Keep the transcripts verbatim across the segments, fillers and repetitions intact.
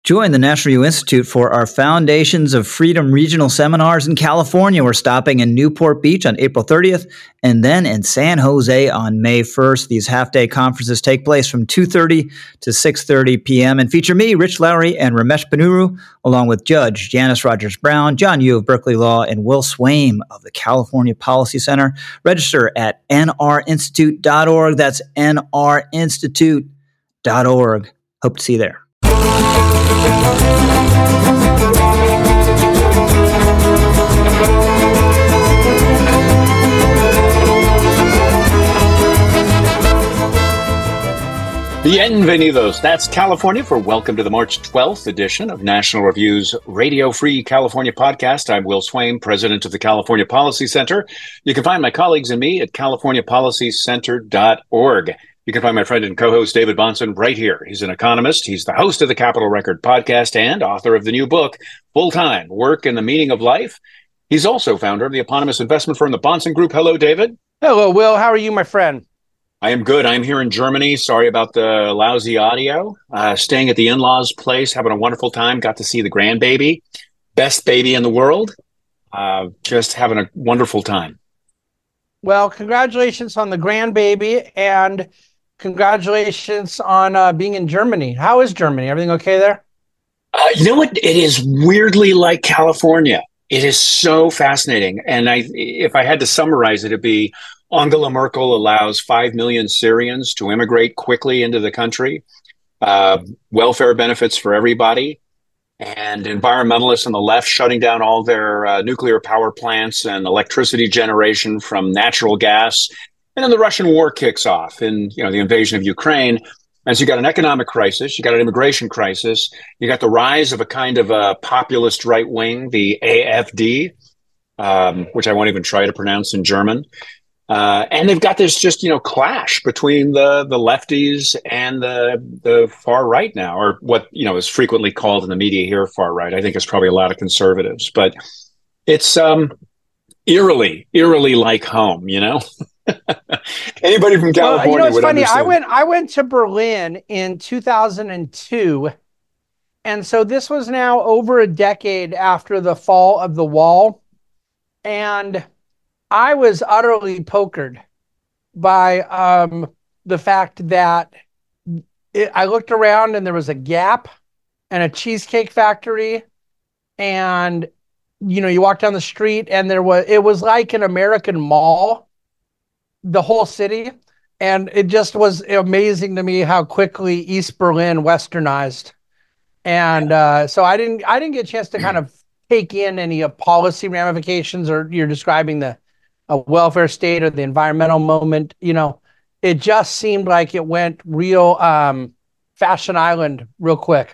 Join the National Review Institute for our Foundations of Freedom regional seminars in California. We're stopping in Newport Beach on April thirtieth and then in San Jose on May first. These half-day conferences take place from two thirty to six thirty p.m. and feature me, Rich Lowry, and Ramesh Ponnuru, along with Judge Janice Rogers-Brown, John Yu of Berkeley Law, and Will Swaim of the California Policy Center. Register at N R institute dot org. That's N R institute dot org. Hope to see you there. Bienvenidos. That's California for welcome to the March twelfth edition of National Review's Radio Free California podcast. I'm Will Swaim, president of the California Policy Center. You can find my colleagues and me at california policy center dot org. You can find my friend and co-host David Bahnsen right here. He's an economist. He's the host of the Capitol Record podcast and author of the new book, Full-Time: Work and the Meaning of Life. He's also founder of the eponymous investment firm, the Bahnsen Group. Hello, David. Hello, Will. How are you, my friend? I am good. I'm here in Germany. Sorry about the lousy audio. Uh, staying at the in-laws' place, having a wonderful time. Got to see the grandbaby, best baby in the world. Uh, just having a wonderful time. Well, congratulations on the grandbaby and congratulations on uh, being in Germany. How is Germany? Everything okay there? Uh, you know what? It is weirdly like California. It is so fascinating. And I, if I had to summarize it, it'd be Angela Merkel allows five million Syrians to immigrate quickly into the country, uh, welfare benefits for everybody, and environmentalists on the left shutting down all their uh, nuclear power plants and electricity generation from natural gas. And then the Russian war kicks off and, you know, the invasion of Ukraine. And so you got an economic crisis, you got an immigration crisis, you got the rise of a kind of a populist right wing, the A F D, um, which I won't even try to pronounce in German. Uh, and they've got this just, you know, clash between the the lefties and the the far right now, or what, you know, is frequently called in the media here far right. I think it's probably a lot of conservatives, but it's um, eerily, eerily like home, you know. Anybody from California? Well, you know, it's would funny. understand. I went I went to Berlin in two thousand two, and so this was now over a decade after the fall of the wall, and I was utterly pokered by um, the fact that it, I looked around and there was a Gap and a Cheesecake Factory, and you know, you walk down the street and there was it was like an American mall, the whole city, and it just was amazing to me how quickly East Berlin westernized, and uh, so I didn't I didn't get a chance to kind of take in any uh, policy ramifications, or you're describing the a welfare state or the environmental moment. You know, it just seemed like it went real um, Fashion Island real quick.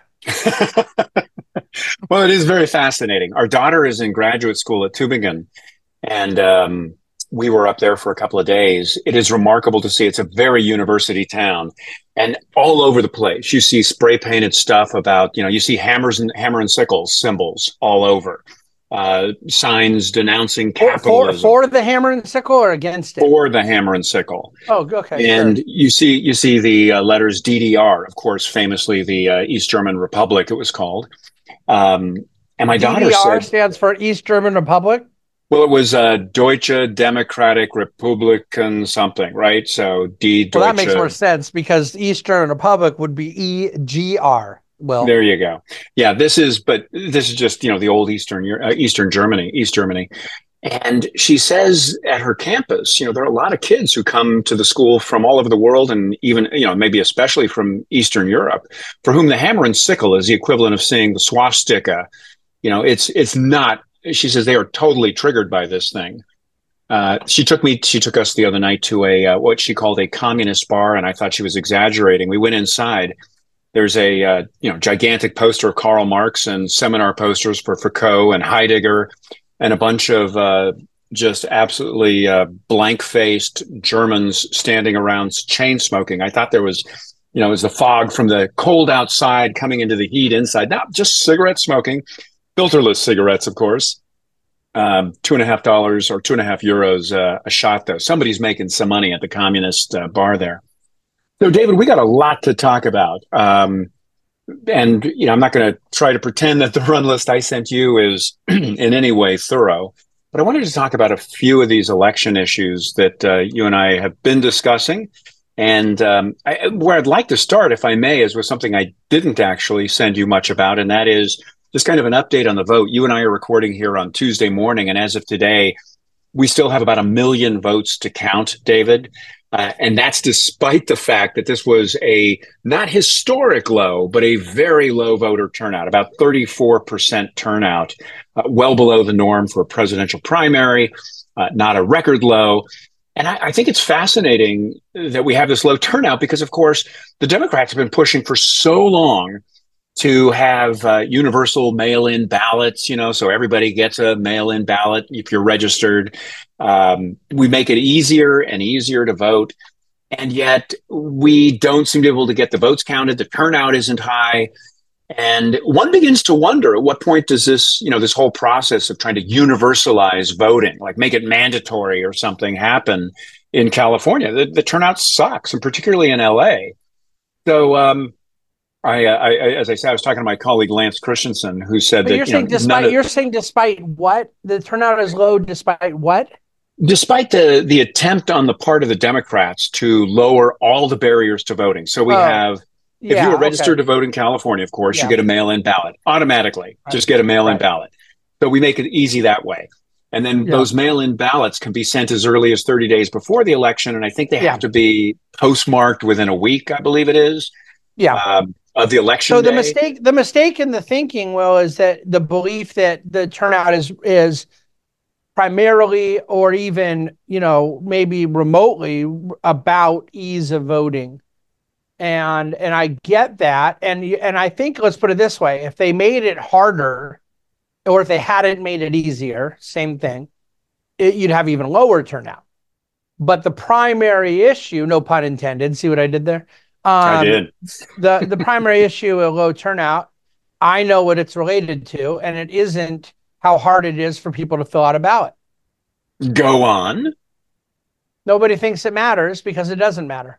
Well, it is very fascinating. Our daughter is in graduate school at Tübingen, and um, we were up there for a couple of days. It is remarkable to see. It's a very university town, and all over the place you see spray painted stuff about, you know, you see hammers and hammer and sickles symbols all over. Uh, signs denouncing capitalism. For, for the hammer and sickle or against it? For the hammer and sickle. Oh, okay. And sure. you see you see the uh, letters D D R, of course, famously the uh, East German Republic, it was called. Um, and my daughter D D R said, stands for East German Republic? well, it was uh, Deutsche Democratic Republiken something, right? So D Deutsche. Well, that makes more sense because East German Republic would be E G R. Well, there you go. Yeah, this is, but this is just, you know, the old Eastern, uh, Eastern Germany, East Germany. And she says at her campus, you know, there are a lot of kids who come to the school from all over the world, and even, you know, maybe especially from Eastern Europe, for whom the hammer and sickle is the equivalent of seeing the swastika. You know, it's, it's not, she says they are totally triggered by this thing. Uh, she took me, she took us the other night to a, uh, what she called a communist bar. And I thought she was exaggerating. We went inside. There's a uh, you know gigantic poster of Karl Marx and seminar posters for Foucault and Heidegger, and a bunch of uh, just absolutely uh, blank-faced Germans standing around chain smoking. I thought there was, you know, it was the fog from the cold outside coming into the heat inside. Not just cigarette smoking, filterless cigarettes, of course. Um, two and a half dollars or two and a half euros uh, a shot, though. Somebody's making some money at the communist uh, bar there. So, David, we got a lot to talk about. Um, and you know, I'm not going to try to pretend that the run list I sent you is in any way thorough, but I wanted to talk about a few of these election issues that uh, you and I have been discussing. And um, I, where I'd like to start, if I may, is with something I didn't actually send you much about, and that is just kind of an update on the vote. You and I are recording here on Tuesday morning, and as of today, we still have about a million votes to count, David. Uh, and that's despite the fact that this was a not historic low, but a very low voter turnout, about thirty-four percent turnout, uh, well below the norm for a presidential primary, uh, not a record low. And I, I think it's fascinating that we have this low turnout because, of course, the Democrats have been pushing for so long to have uh, universal mail-in ballots, you know, so everybody gets a mail-in ballot if you're registered. Um, we make it easier and easier to vote. And yet we don't seem to be able to get the votes counted. The turnout isn't high. And one begins to wonder, at what point does this, you know, this whole process of trying to universalize voting, like make it mandatory or something, happen in California? The, the turnout sucks, and particularly in L A. So, um, I, I, as I said, I was talking to my colleague Lance Christensen, who said but that you're you saying know, despite of, you're saying despite what the turnout is low, despite what? Despite the the attempt on the part of the Democrats to lower all the barriers to voting. So we Oh, have, if yeah, you were registered okay. to vote in California, of course, Yeah. you get a mail-in ballot automatically. Right. Just get a mail-in Right. ballot. So we make it easy that way. And then Yeah. those mail-in ballots can be sent as early as thirty days before the election. And I think they Yeah. have to be postmarked within a week, I believe it is. Yeah. Um, of the election So the day. mistake, the mistake in the thinking, Will, is that the belief that the turnout is is primarily, or even, you know, maybe remotely, about ease of voting. And and I get that, and and I think, let's put it this way: if they made it harder, or if they hadn't made it easier, same thing, it, you'd have even lower turnout. But the primary issue, no pun intended, see what I did there? Um, I did. the the primary issue of low turnout, I know what it's related to, and it isn't how hard it is for people to fill out a ballot. Go on. Nobody thinks it matters because it doesn't matter.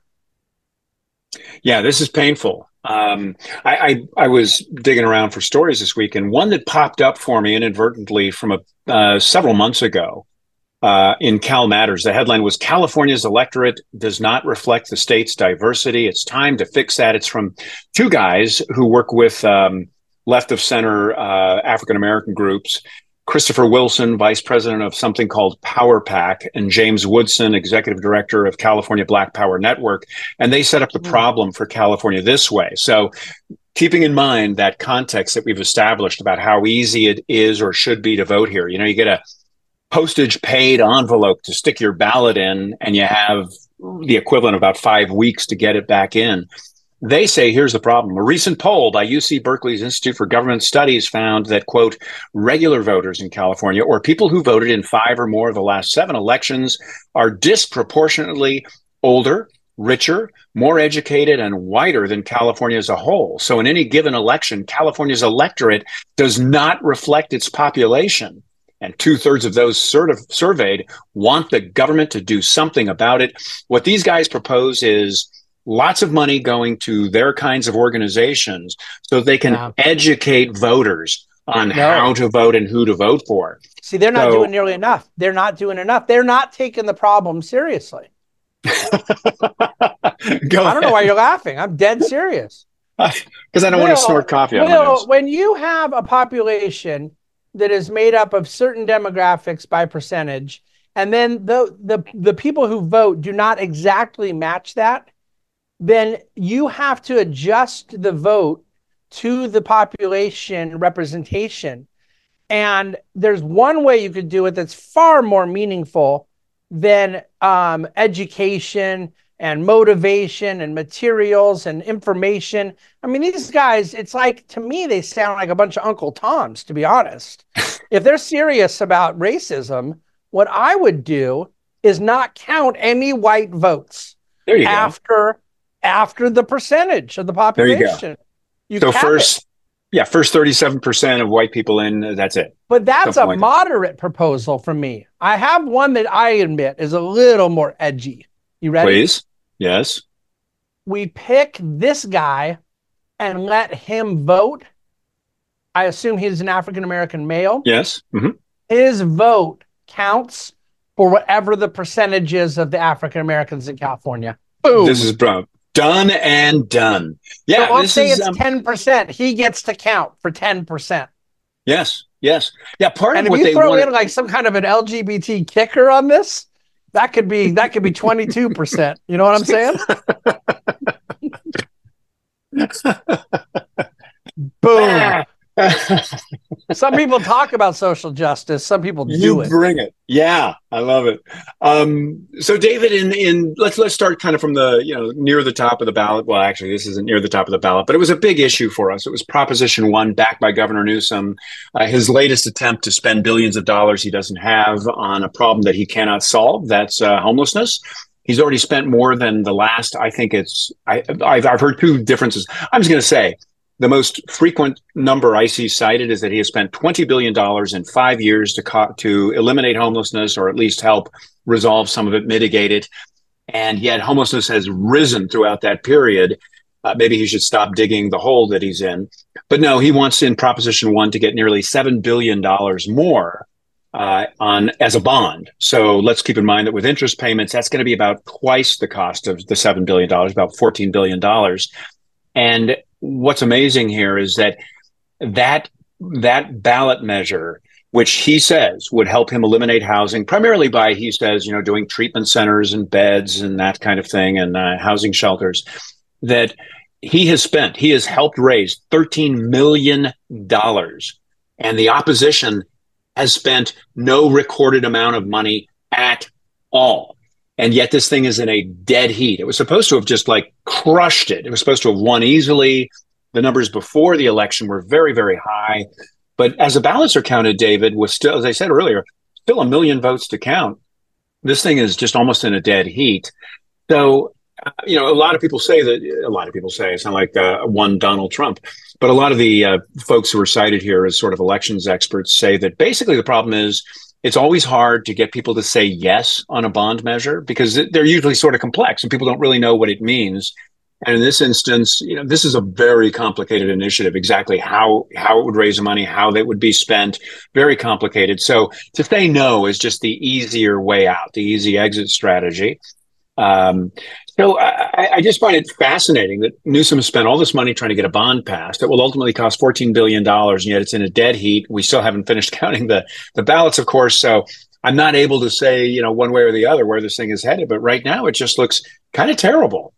Yeah, this is painful. Um, I, I I was digging around for stories this week, and one that popped up for me inadvertently from a uh, several months ago uh, in Cal Matters. The headline was "California's electorate does not reflect the state's diversity. It's time to fix that." It's from two guys who work with um, left of center uh, African American groups. Christopher Wilson, vice president of something called Power Pack, and James Woodson, executive director of California Black Power Network. And they set up the problem for California this way. So keeping in mind that context that we've established about how easy it is or should be to vote here, you know, you get a postage paid envelope to stick your ballot in, and you have the equivalent of about five weeks to get it back in. They say, here's the problem. A recent poll by U C Berkeley's Institute for Government Studies found that, quote, regular voters in California, or people who voted in five or more of the last seven elections, are disproportionately older, richer, more educated, and whiter than California as a whole. So in any given election, California's electorate does not reflect its population. And two thirds of those certi- surveyed want the government to do something about it. What these guys propose is lots of money going to their kinds of organizations so they can Yeah. educate voters on No. how to vote and who to vote for. See, they're not So- doing nearly enough. They're not doing enough. They're not taking the problem seriously. Go I don't know why you're laughing. I'm dead serious. Because I don't want Will, to snort coffee out of my Will, nose. when you have a population that is made up of certain demographics by percentage, and then the, the, the people who vote do not exactly match that, then you have to adjust the vote to the population representation. And there's one way you could do it that's far more meaningful than um, education and motivation and materials and information. I mean, these guys, it's like, to me, they sound like a bunch of Uncle Toms, to be honest. If they're serious about racism, what I would do is not count any white votes There you after go. after the percentage of the There you go. population. You So cap first, it. yeah, first thirty-seven percent of white people in, that's it. But that's Something a like that. moderate proposal from me. I have one that I admit is a little more edgy. You ready? Please. Yes. We pick this guy and let him vote, I assume he's an African-American male. Yes. Mm-hmm. His vote counts for whatever the percentage is of the African-Americans in California. Boom. This is bro, done and done. Yeah. So let's say is, it's um, ten percent. He gets to count for ten percent. Yes. Yes. Yeah. Part And of if what you they throw wanted, in like some kind of an L G B T kicker on this, that could be that could be twenty-two percent. You know what I'm saying? Boom. Some people talk about social justice. Some people do you it. bring it. Yeah, I love it. Um, so, David, in in let's let's start kind of from the you know near the top of the ballot. Well, actually, this isn't near the top of the ballot, but it was a big issue for us. It was Proposition One, backed by Governor Newsom. Uh, his latest attempt to spend billions of dollars he doesn't have on a problem that he cannot solve. That's uh, homelessness. He's already spent more than the last. I think it's. I, I've I've heard two differences. I'm just going to say. The most frequent number I see cited is that he has spent twenty billion dollars in five years to co- to eliminate homelessness, or at least help resolve some of it, mitigate it. And yet homelessness has risen throughout that period. Uh, maybe he should stop digging the hole that he's in. But no, he wants in Proposition One to get nearly seven billion dollars more uh, on as a bond. So let's keep in mind that with interest payments, that's going to be about twice the cost of the seven billion dollars, about fourteen billion dollars. And what's amazing here is that that that ballot measure, which he says would help him eliminate housing, primarily by, he says, you know, doing treatment centers and beds and that kind of thing, and uh, housing shelters, that he has spent, he has helped raise thirteen million dollars. And the opposition has spent no recorded amount of money at all. And yet this thing is in a dead heat. It was supposed to have just like crushed it. It was supposed to have won easily. The numbers before the election were very, very high. But as the ballots are counted, David, with still, as I said earlier, still a million votes to count, this thing is just almost in a dead heat. So, uh, you know, a lot of people say that, a lot of people say, it's not like uh, one Donald Trump, but a lot of the uh, folks who are cited here as sort of elections experts say that basically the problem is, it's always hard to get people to say yes on a bond measure because they're usually sort of complex and people don't really know what it means. And in this instance, you know, this is a very complicated initiative, exactly how how it would raise the money, how they would be spent, very complicated. So to say no is just the easier way out, the easy exit strategy. Um, so I, I just find it fascinating that Newsom has spent all this money trying to get a bond passed that will ultimately cost fourteen billion dollars, and yet it's in a dead heat. We still haven't finished counting the, the ballots, of course. So I'm not able to say, you know, one way or the other where this thing is headed. But right now, it just looks kind of terrible.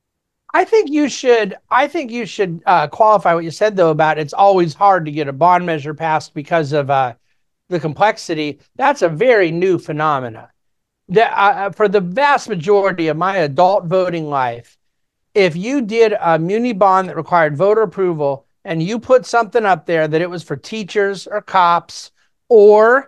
I think you should. I think you should uh, qualify what you said though about it's always hard to get a bond measure passed because of uh, the complexity. That's a very new phenomenon. That uh, for the vast majority of my adult voting life, if you did a muni bond that required voter approval and you put something up there that it was for teachers or cops or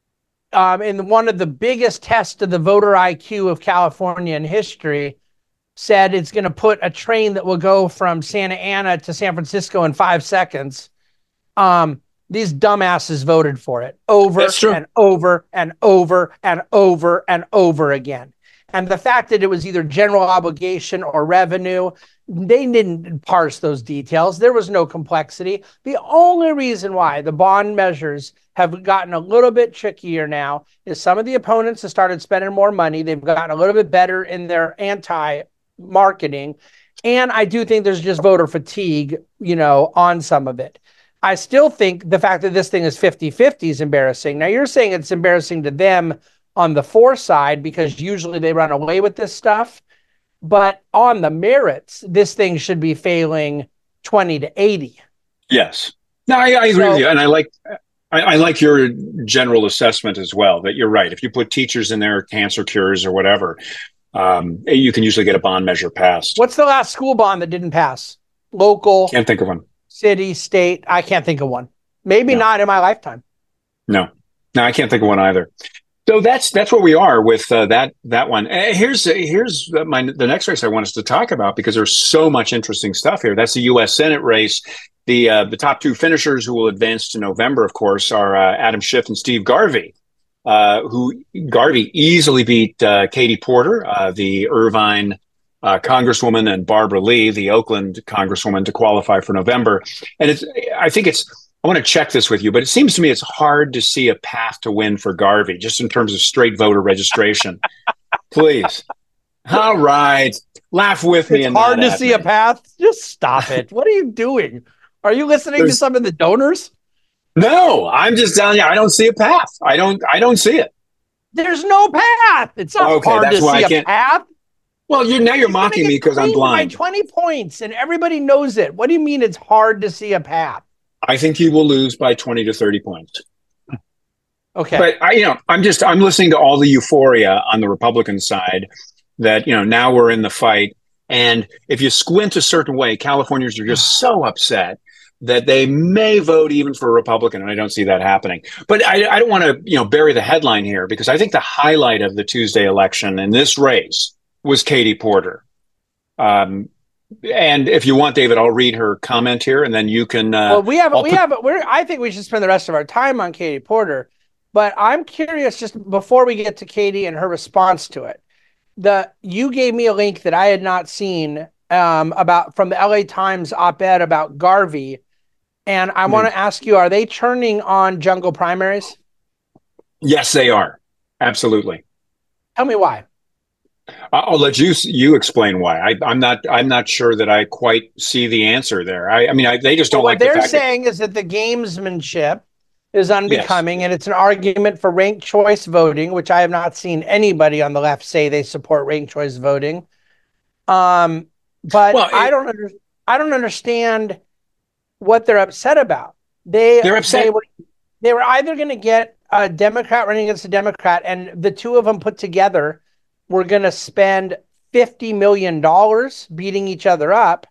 um, in one of the biggest tests of the voter I Q of California in history, said it's going to put a train that will go from Santa Ana to San Francisco in five seconds. Um, These dumbasses voted for it over and over and over and over and over again. And the fact that it was either general obligation or revenue, they didn't parse those details. There was no complexity. The only reason why the bond measures have gotten a little bit trickier now is some of the opponents have started spending more money. They've gotten a little bit better in their anti-marketing. And I do think there's just voter fatigue, you know, on some of it. I still think the fact that this thing is fifty-fifty is embarrassing. Now, you're saying it's embarrassing to them on the for side because usually they run away with this stuff. But on the merits, this thing should be failing twenty to eighty. Yes. No, I, I agree so, with you. And I like I, I like your general assessment as well, that you're right. If you put teachers in there, cancer cures or whatever, um, you can usually get a bond measure passed. What's the last school bond that didn't pass? Local? Can't think of one. City, state, I can't think of one. Maybe no. not in my lifetime. No, no, I can't think of one either. So that's that's where we are with uh, that that one. Uh, here's here's my the next race I want us to talk about because there's so much interesting stuff here. That's the U S Senate race. The uh, the top two finishers who will advance to November, of course, are uh, Adam Schiff and Steve Garvey. Uh, who Garvey easily beat uh, Katie Porter, uh, the Irvine uh, Congresswoman and Barbara Lee, the Oakland Congresswoman, to qualify for November. And it's, I think it's, I want to check this with you, but it seems to me it's hard to see a path to win for Garvey, just in terms of straight voter registration. Please. All right. Laugh with me. It's and hard to at see me. a path. Just stop it. What are you doing? Are you listening There's- to some of the donors? No, I'm just telling you, I don't see a path. I don't, I don't see it. There's no path. It's not Okay, hard that's to why see I a can't- path. Well, you're now you're He's gonna mocking get me because I'm creamed blind. by twenty points, and everybody knows it. What do you mean it's hard to see a path? I think you will lose by twenty to thirty points. Okay. But I, you know, I'm just I'm listening to all the euphoria on the Republican side that, you know, now we're in the fight. And if you squint a certain way, Californians are just so upset that they may vote even for a Republican, and I don't see that happening. But I, I don't want to, you know, bury the headline here, because I think the highlight of the Tuesday election in this race was Katie Porter. Um, and if you want, David, I'll read her comment here, and then you can. Uh, well, we have I'll we put- have we're. I think we should spend the rest of our time on Katie Porter, but I'm curious just before we get to Katie and her response to it. The you gave me a link that I had not seen um, about from the L A Times op-ed about Garvey. And I Hmm. want to ask you, are they turning on jungle primaries? Yes, they are. Absolutely. Tell me why. I- I'll let you you explain why. I, I'm not I'm not sure that I quite see the answer there. I, I mean, I, they just don't Well, what like the they're fact that, saying is that the gamesmanship is unbecoming, and it's an argument for ranked choice voting, which I have not seen anybody on the left say they support ranked choice voting. Um, but Well, it- I don't under, I don't understand what they're upset about. They They're upset- They were, they were either going to get a Democrat running against a Democrat, and the two of them put together were going to spend fifty million dollars beating each other up,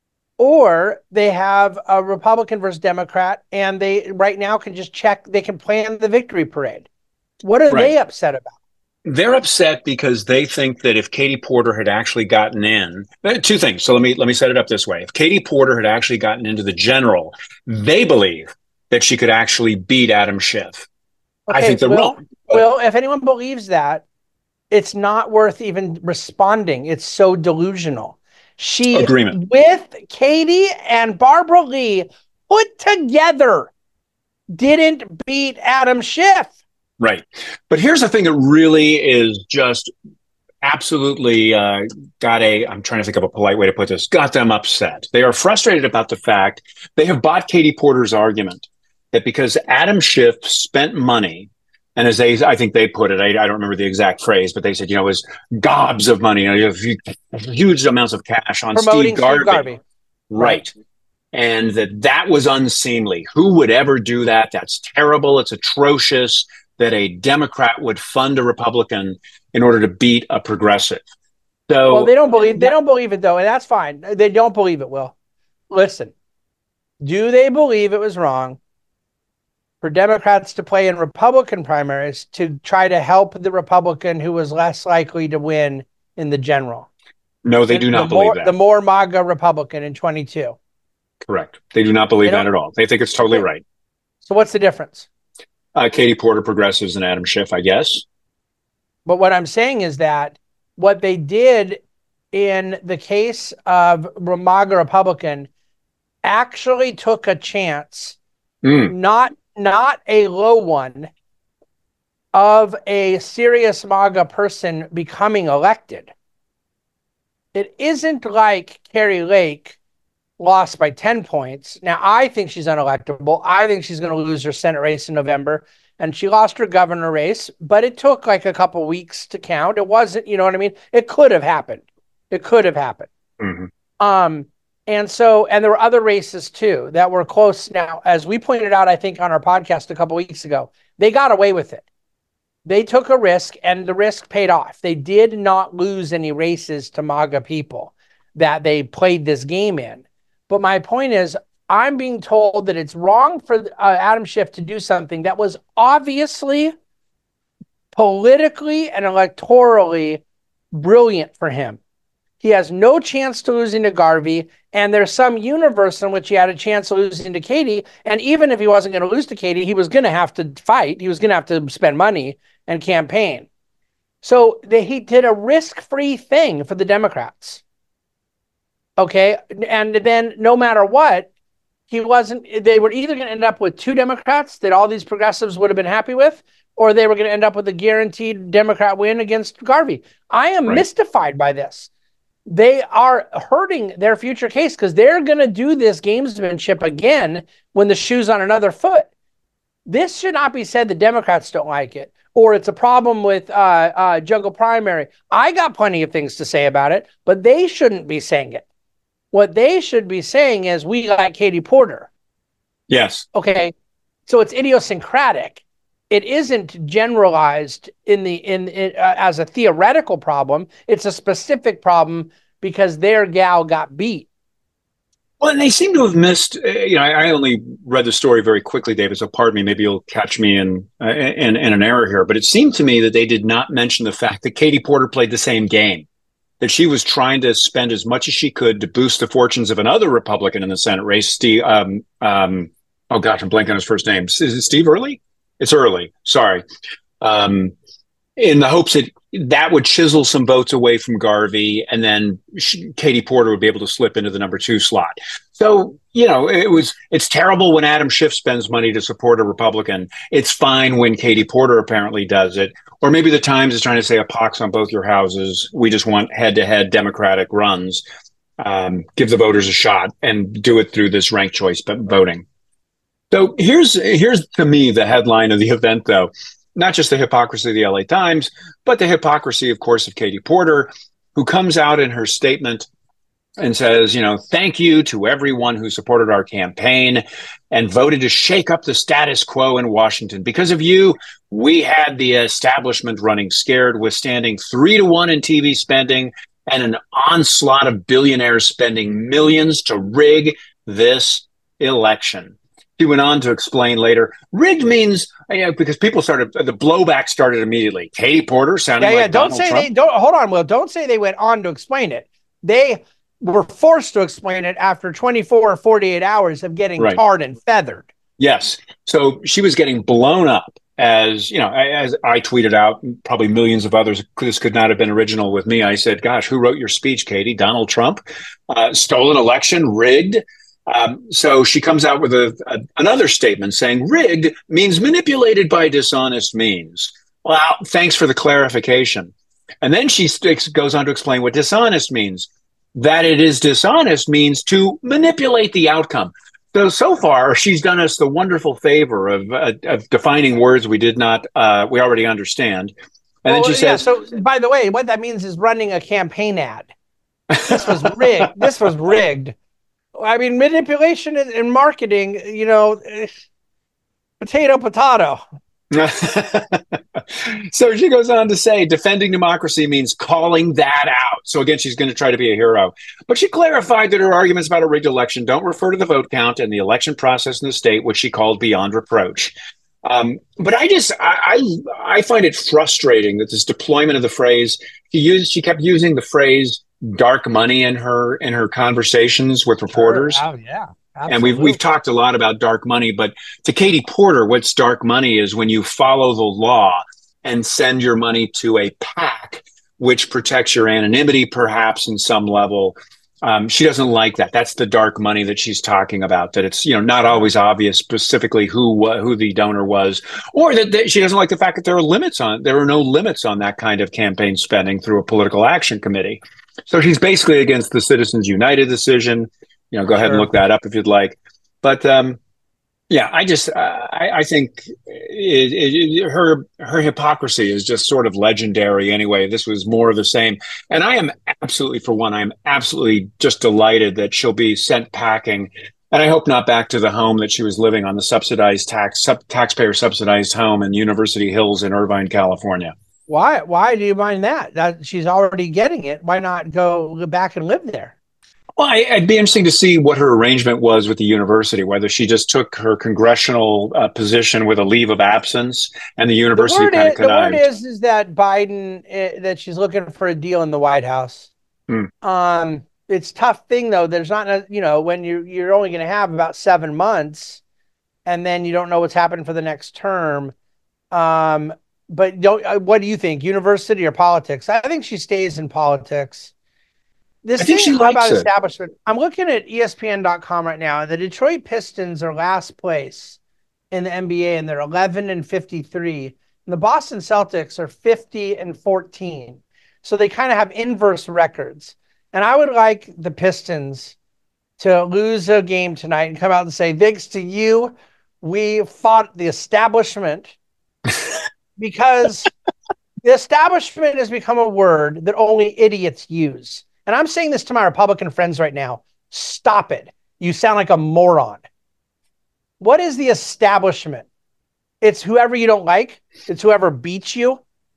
or they have a Republican versus Democrat, and they right now can just check, they can plan the victory parade. What are Right. they upset about? they're upset because they think that if Katie Porter had actually gotten in, uh, two things. So let me let me set it up this way: if Katie Porter had actually gotten into the general, they believe that she could actually beat Adam Schiff. I think they're Will, wrong. But- Will, if anyone believes that, it's not worth even responding. It's so delusional. She, Agreement. with Katie and Barbara Lee put together, didn't beat Adam Schiff. Right. But here's the thing that really is just absolutely uh, got a, I'm trying to think of a polite way to put this, got them upset. They are frustrated about the fact they have bought Katie Porter's argument that because Adam Schiff spent money, and as they, I think they put it, I, I don't remember the exact phrase, but they said, you know, it was gobs of money, you know, you have huge, huge amounts of cash on Promoting Steve Garvey. Steve Garvey. Right. And that that was unseemly. Who would ever do that? That's terrible. It's atrocious that a Democrat would fund a Republican in order to beat a progressive. So Well, they don't believe they don't believe it though, and that's fine. They don't believe it, Will. Listen, do they believe it was wrong for Democrats to play in Republican primaries to try to help the Republican who was less likely to win in the general? no, they The- do not the believe more, that. The more MAGA Republican in twenty-two. Correct. They do not believe They that don't- at all. They think it's totally Okay. right. So what's the difference? Uh, Katie Porter progressives and Adam Schiff, I guess. But what I'm saying is that what they did in the case of MAGA Republican actually took a chance, Mm, not not a low one, of a serious MAGA person becoming elected. It isn't like Carrie Lake lost by ten points. Now, I think she's unelectable. I think she's going to lose her Senate race in November. And she lost her governor race, but it took like a couple weeks to count. It wasn't, you know what I mean? It could have happened. It could have happened. mhm. Um, and so, and there were other races too that were close. Now, as we pointed out, I think on our podcast a couple weeks ago, they got away with it. They took a risk and the risk paid off. They did not lose any races to MAGA people that they played this game in. But my point is, I'm being told that it's wrong for uh, Adam Schiff to do something that was obviously politically and electorally brilliant for him. He has no chance to losing to Garvey, and there's some universe in which he had a chance of losing to Katie. And even if he wasn't going to lose to Katie, he was going to have to fight. He was going to have to spend money and campaign. So they, he did a risk-free thing for the Democrats. Okay. And then no matter what, he wasn't, they were either going to end up with two Democrats that all these progressives would have been happy with, or they were going to end up with a guaranteed Democrat win against Garvey. I am right. mystified by this. They are hurting their future case because they're going to do this gamesmanship again when the shoe's on another foot. This should not be said the Democrats don't like it, or it's a problem with uh, uh, Jungle Primary. I got plenty of things to say about it, but they shouldn't be saying it. What they should be saying is, we like Katie Porter. Yes. Okay. So it's idiosyncratic. It isn't generalized in the in, in uh, as a theoretical problem. It's a specific problem because their gal got beat. Well, and they seem to have missed. Uh, you know, I, I only read the story very quickly, David. So pardon me. Maybe you'll catch me in, uh, in in an error here. But it seemed to me that they did not mention the fact that Katie Porter played the same game. That she was trying to spend as much as she could to boost the fortunes of another Republican in the Senate race, Steve. Um, um, oh gosh, I'm blanking on his first name. Is it Steve Early? It's Early. Sorry. Um, in the hopes that that would chisel some votes away from Garvey, and then she, Katie Porter would be able to slip into the number two slot. So, you know, it was it's terrible when Adam Schiff spends money to support a Republican. It's fine when Katie Porter apparently does it. Or maybe the Times is trying to say a pox on both your houses. We just want head-to-head Democratic runs. Um, give the voters a shot and do it through this ranked choice voting. So here's here's to me the headline of the event, though. Not just the hypocrisy of the L A Times, but the hypocrisy, of course, of Katie Porter, who comes out in her statement and says, you know, thank you to everyone who supported our campaign and voted to shake up the status quo in Washington. Because of you, we had the establishment running scared, withstanding three to one in T V spending and an onslaught of billionaires spending millions to rig this election. He went on to explain later, rigged means, you know, because people started, the blowback started immediately. Katie Porter sounding yeah, yeah, like don't Donald say Trump. they, don't, hold on, Will, don't say they went on to explain it. They were forced to explain it after twenty-four or forty-eight hours of getting right. tarred and feathered. Yes. So she was getting blown up as, you know, as I tweeted out, probably millions of others, this could not have been original with me. I said, gosh, who wrote your speech, Katie? Donald Trump? Uh, stolen election, rigged. Um, so she comes out with a, a, another statement saying rigged means manipulated by dishonest means. Well, thanks for the clarification. And then she sticks, goes on to explain what dishonest means. That it is dishonest means to manipulate the outcome. So, so far, she's done us the wonderful favor of, uh, of defining words we did not, uh, we already understand. And well, then she yeah, says, so by the way, what that means is running a campaign ad. This was rigged. This was rigged. I mean, manipulation and marketing, you know, potato, potato. So she goes on to say, defending democracy means calling that out. So again, she's going to try to be a hero. But she clarified that her arguments about a rigged election don't refer to the vote count and the election process in the state, which she called beyond reproach. Um, but I just, I, I, I find it frustrating that this deployment of the phrase, she used, she kept using the phrase dark money in her in her conversations with reporters. Sure. Oh yeah, absolutely. And we've we've talked a lot about dark money, but to Katie Porter, what's dark money is when you follow the law and send your money to a PAC, which protects your anonymity, perhaps in some level. Um, she doesn't like that. That's the dark money that she's talking about. That it's, you know, not always obvious specifically who uh, who the donor was, or that, that she doesn't like the fact that there are limits on there are no limits on that kind of campaign spending through a political action committee. So she's basically against the Citizens United decision. You know, go ahead Sure. and look that up if you'd like. But um, yeah, I just uh, I, I think it, it, it, her her hypocrisy is just sort of legendary. Anyway, this was more of the same. And I am absolutely, for one, I am absolutely just delighted that she'll be sent packing. And I hope not back to the home that she was living on, the subsidized tax sub, taxpayer subsidized home in University Hills in Irvine, California. Why? Why do you mind that? That she's already getting it. Why not go back and live there? Well, I, it'd be interesting to see what her arrangement was with the university, whether she just took her congressional uh, position with a leave of absence and the university the kind of connived. The word is, is that Biden, uh, that she's looking for a deal in the White House. Hmm. Um, it's a tough thing, though. There's not, you know, when you, you're only going to have about seven months and then you don't know what's happening for the next term. Um, but don't, uh, what do you think? University or politics? I think she stays in politics. This I think thing she likes about it. establishment. I'm looking at E S P N dot com right now. The Detroit Pistons are last place in the N B A, and they're eleven and fifty-three. And the Boston Celtics are fifty and fourteen. So they kind of have inverse records. And I would like the Pistons to lose a game tonight and come out and say, thanks to you, we fought the establishment, because the establishment has become a word that only idiots use. And I'm saying this to my Republican friends right now. Stop it. You sound like a moron. What is the establishment? It's whoever you don't like. It's whoever beats you.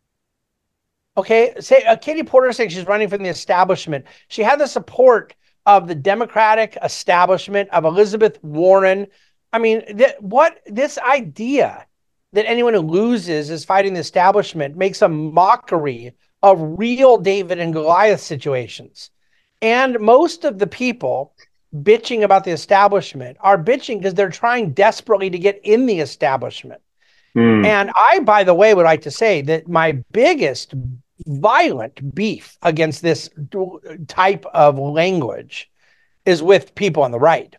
Okay. Say uh, Katie Porter saying she's running from the establishment. She had the support of the Democratic establishment, of Elizabeth Warren. I mean, th- what this idea that anyone who loses is fighting the establishment makes a mockery of real David and Goliath situations. And most of the people bitching about the establishment are bitching because they're trying desperately to get in the establishment. Mm. And I, by the way, would like to say that my biggest violent beef against this type of language is with people on the right.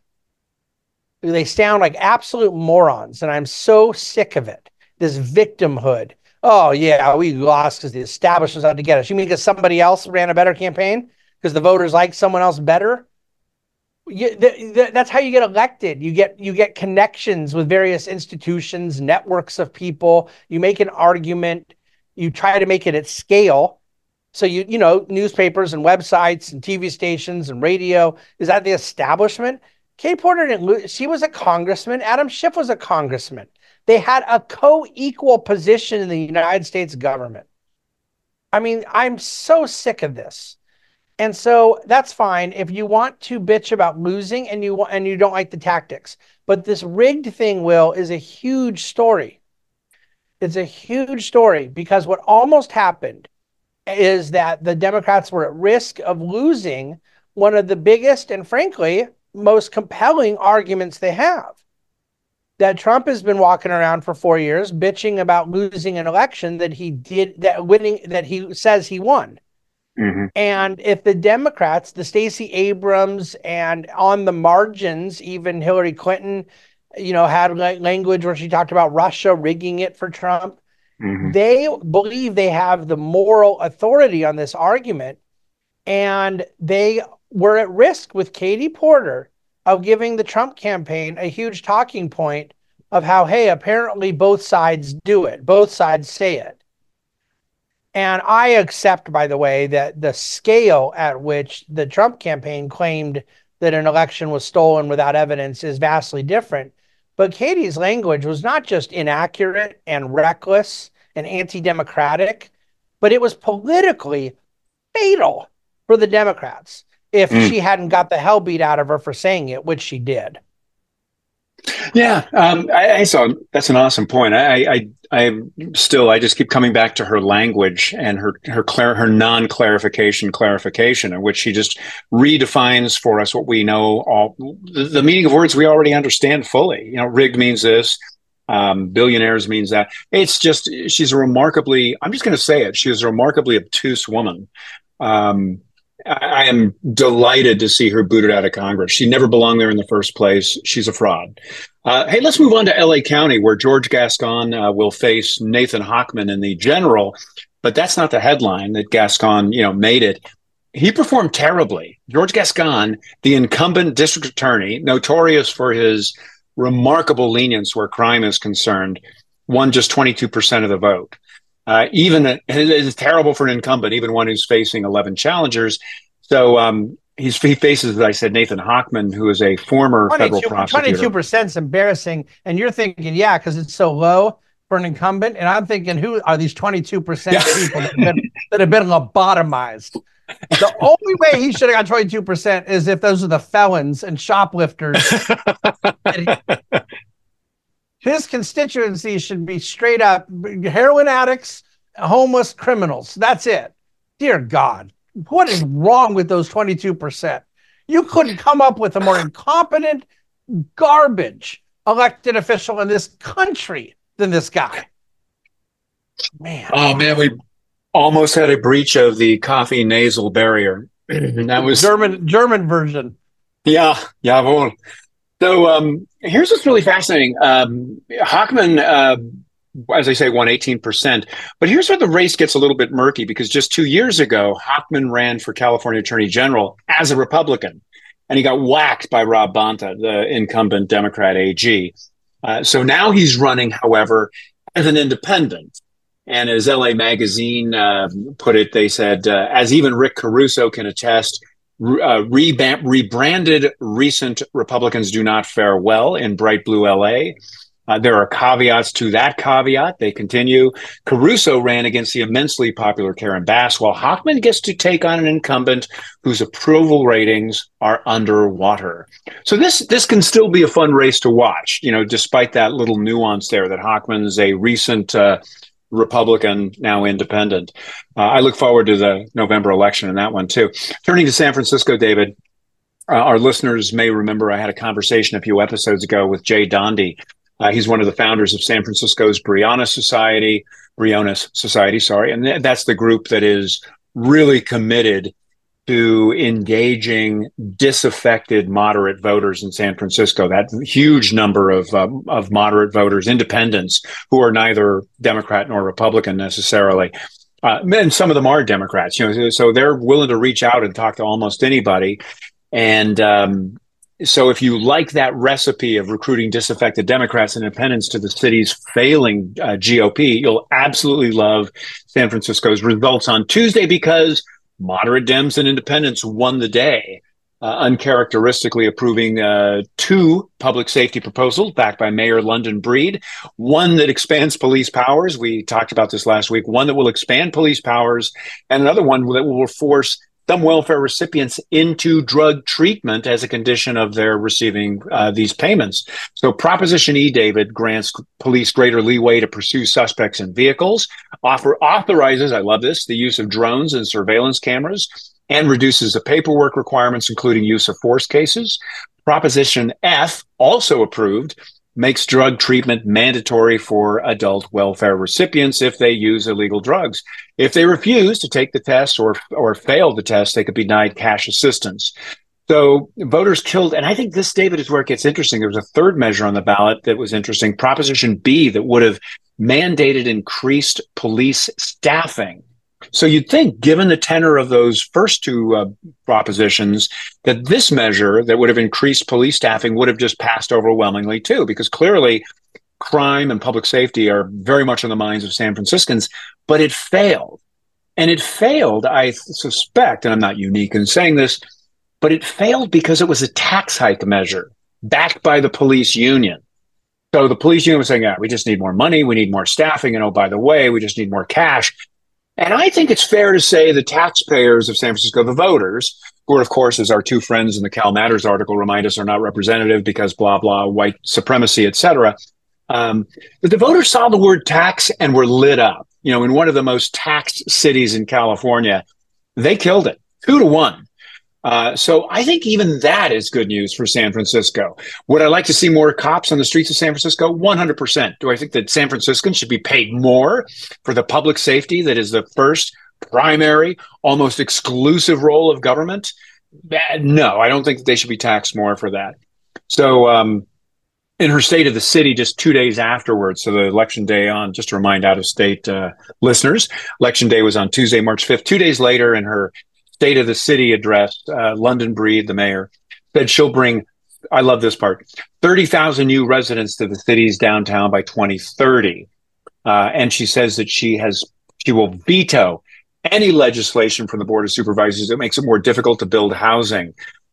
They sound like absolute morons, and I'm so sick of it. This victimhood. Oh, yeah, we lost because the establishment's out to get us. You mean because somebody else ran a better campaign? Because the voters like someone else better? You, th- th- that's how you get elected. You get you get connections with various institutions, networks of people. You make an argument. You try to make it at scale. So, you you know, newspapers and websites and T V stations and radio. Is that the establishment? Katie Porter didn't lose. She was a congressman. Adam Schiff was a congressman. They had a co-equal position in the United States government. I mean, I'm so sick of this. And so that's fine if you want to bitch about losing and you and you don't like the tactics. But this rigged thing, Will, is a huge story. It's a huge story because what almost happened is that the Democrats were at risk of losing one of the biggest and, frankly, most compelling arguments they have. That Trump has been walking around for four years bitching about losing an election that he did, that winning, that he says he won. Mm-hmm. And if the Democrats, the Stacey Abrams, and on the margins, even Hillary Clinton, you know, had language where she talked about Russia rigging it for Trump. Mm-hmm. They believe they have the moral authority on this argument. And they were at risk with Katie Porter of giving the Trump campaign a huge talking point of how, hey, apparently both sides do it. Both sides say it. And I accept, by the way, that the scale at which the Trump campaign claimed that an election was stolen without evidence is vastly different. But Katie's language was not just inaccurate and reckless and anti-democratic, but it was politically fatal for the Democrats if mm. she hadn't got the hell beat out of her for saying it, which she did. Yeah, um, I, I saw that's an awesome point. I, I, I still, I just keep coming back to her language and her her clar- her non-clarification clarification, in which she just redefines for us what we know. All the, the meaning of words we already understand fully. You know, rigged means this. Um, billionaires means that. It's just she's a remarkably. I'm just going to say it. She is a remarkably obtuse woman. Um, I am delighted to see her booted out of Congress. She never belonged there in the first place. She's a fraud. Uh, hey, let's move on to L A County, where George Gascon uh, will face Nathan Hochman in the general. But that's not the headline that Gascon, you know, made it. He performed terribly. George Gascon, the incumbent district attorney, notorious for his remarkable lenience where crime is concerned, won just twenty-two percent of the vote. Uh, even it is terrible for an incumbent, even one who's facing eleven challengers. So um, he's, he faces, as I said, Nathan Hochman, who is a former federal prosecutor. twenty-two percent is embarrassing. And you're thinking, yeah, because it's so low for an incumbent. And I'm thinking, who are these twenty-two percent yeah. people that have, been, that have been lobotomized? The only way he should have got twenty-two percent is if those are the felons and shoplifters. His constituency should be straight up heroin addicts, homeless criminals. That's it. Dear God, what is wrong with those twenty-two percent? You couldn't come up with a more incompetent, garbage elected official in this country than this guy. Man. Oh man, we almost had a breach of the coffee nasal barrier. That was German German version. yeah, jawohl. So um, here's what's really fascinating. Um, Hockman, uh, as I say, won eighteen percent. But here's where the race gets a little bit murky because just two years ago, Hockman ran for California Attorney General as a Republican, and he got whacked by Rob Bonta, the incumbent Democrat A G. Uh, so now he's running, however, as an independent. And as L A Magazine uh, put it, they said, uh, as even Rick Caruso can attest, uh, revamp, rebranded recent Republicans do not fare well in bright blue L A. Uh, there are caveats to that caveat. They continue. Caruso ran against the immensely popular Karen Bass, while Hockman gets to take on an incumbent whose approval ratings are underwater. So this this can still be a fun race to watch, you know, despite that little nuance there that Hockman's a recent uh, Republican, now independent. Uh, I look forward to the November election in that one, too. Turning to San Francisco, David, uh, our listeners may remember I had a conversation a few episodes ago with Jay Donde. Uh, he's one of the founders of San Francisco's Briones Society, Briones Society, sorry. And th- that's the group that is really committed to engaging disaffected moderate voters in San Francisco, that huge number of um, of moderate voters, independents, who are neither Democrat nor Republican necessarily. Uh, and some of them are Democrats, you know, so they're willing to reach out and talk to almost anybody. And um, so if you like that recipe of recruiting disaffected Democrats and independents to the city's failing uh, G O P, you'll absolutely love San Francisco's results on Tuesday, because moderate Dems and independents won the day, uh, uncharacteristically approving uh, two public safety proposals backed by Mayor London Breed, one that expands police powers. We talked about this last week, one that will expand police powers, and another one that will force some welfare recipients into drug treatment as a condition of their receiving uh, these payments. So Proposition E, David, grants police greater leeway to pursue suspects in vehicles, offer, authorizes, I love this, the use of drones and surveillance cameras, and reduces the paperwork requirements, including use of force cases. Proposition F, also approved, makes drug treatment mandatory for adult welfare recipients if they use illegal drugs. If they refuse to take the test or or fail the test, they could be denied cash assistance. So voters killed, and I think this, David, is where it gets interesting. There was a third measure on the ballot that was interesting, Proposition B, that would have mandated increased police staffing. So you'd think, given the tenor of those first two uh, propositions, that this measure that would have increased police staffing would have just passed overwhelmingly too, because clearly crime and public safety are very much on the minds of San Franciscans, but it failed. And it failed, I suspect, and I'm not unique in saying this, but it failed because it was a tax hike measure backed by the police union. So the police union was saying, yeah, we just need more money, we need more staffing, and oh, by the way, we just need more cash. And I think it's fair to say the taxpayers of San Francisco, the voters, who are, of course, as our two friends in the Cal Matters article remind us, are not representative because blah, blah, white supremacy, et cetera. Um, but the voters saw the word tax and were lit up. You know, in one of the most taxed cities in California, they killed it, two to one. Uh, so I think even that is good news for San Francisco. Would I like to see more cops on the streets of San Francisco? one hundred percent. Do I think that San Franciscans should be paid more for the public safety that is the first, primary, almost exclusive role of government? No, I don't think that they should be taxed more for that. So um, in her State of the City, just two days afterwards, so the election day on, just to remind out-of-state uh, listeners, election day was on Tuesday, March fifth. Two days later, in her State of the City address, uh, London Breed, the mayor, said she'll bring, I love this part, thirty thousand new residents to the city's downtown by twenty thirty. Uh, and she says that she has, she will veto any legislation from the Board of Supervisors that makes it more difficult to build housing.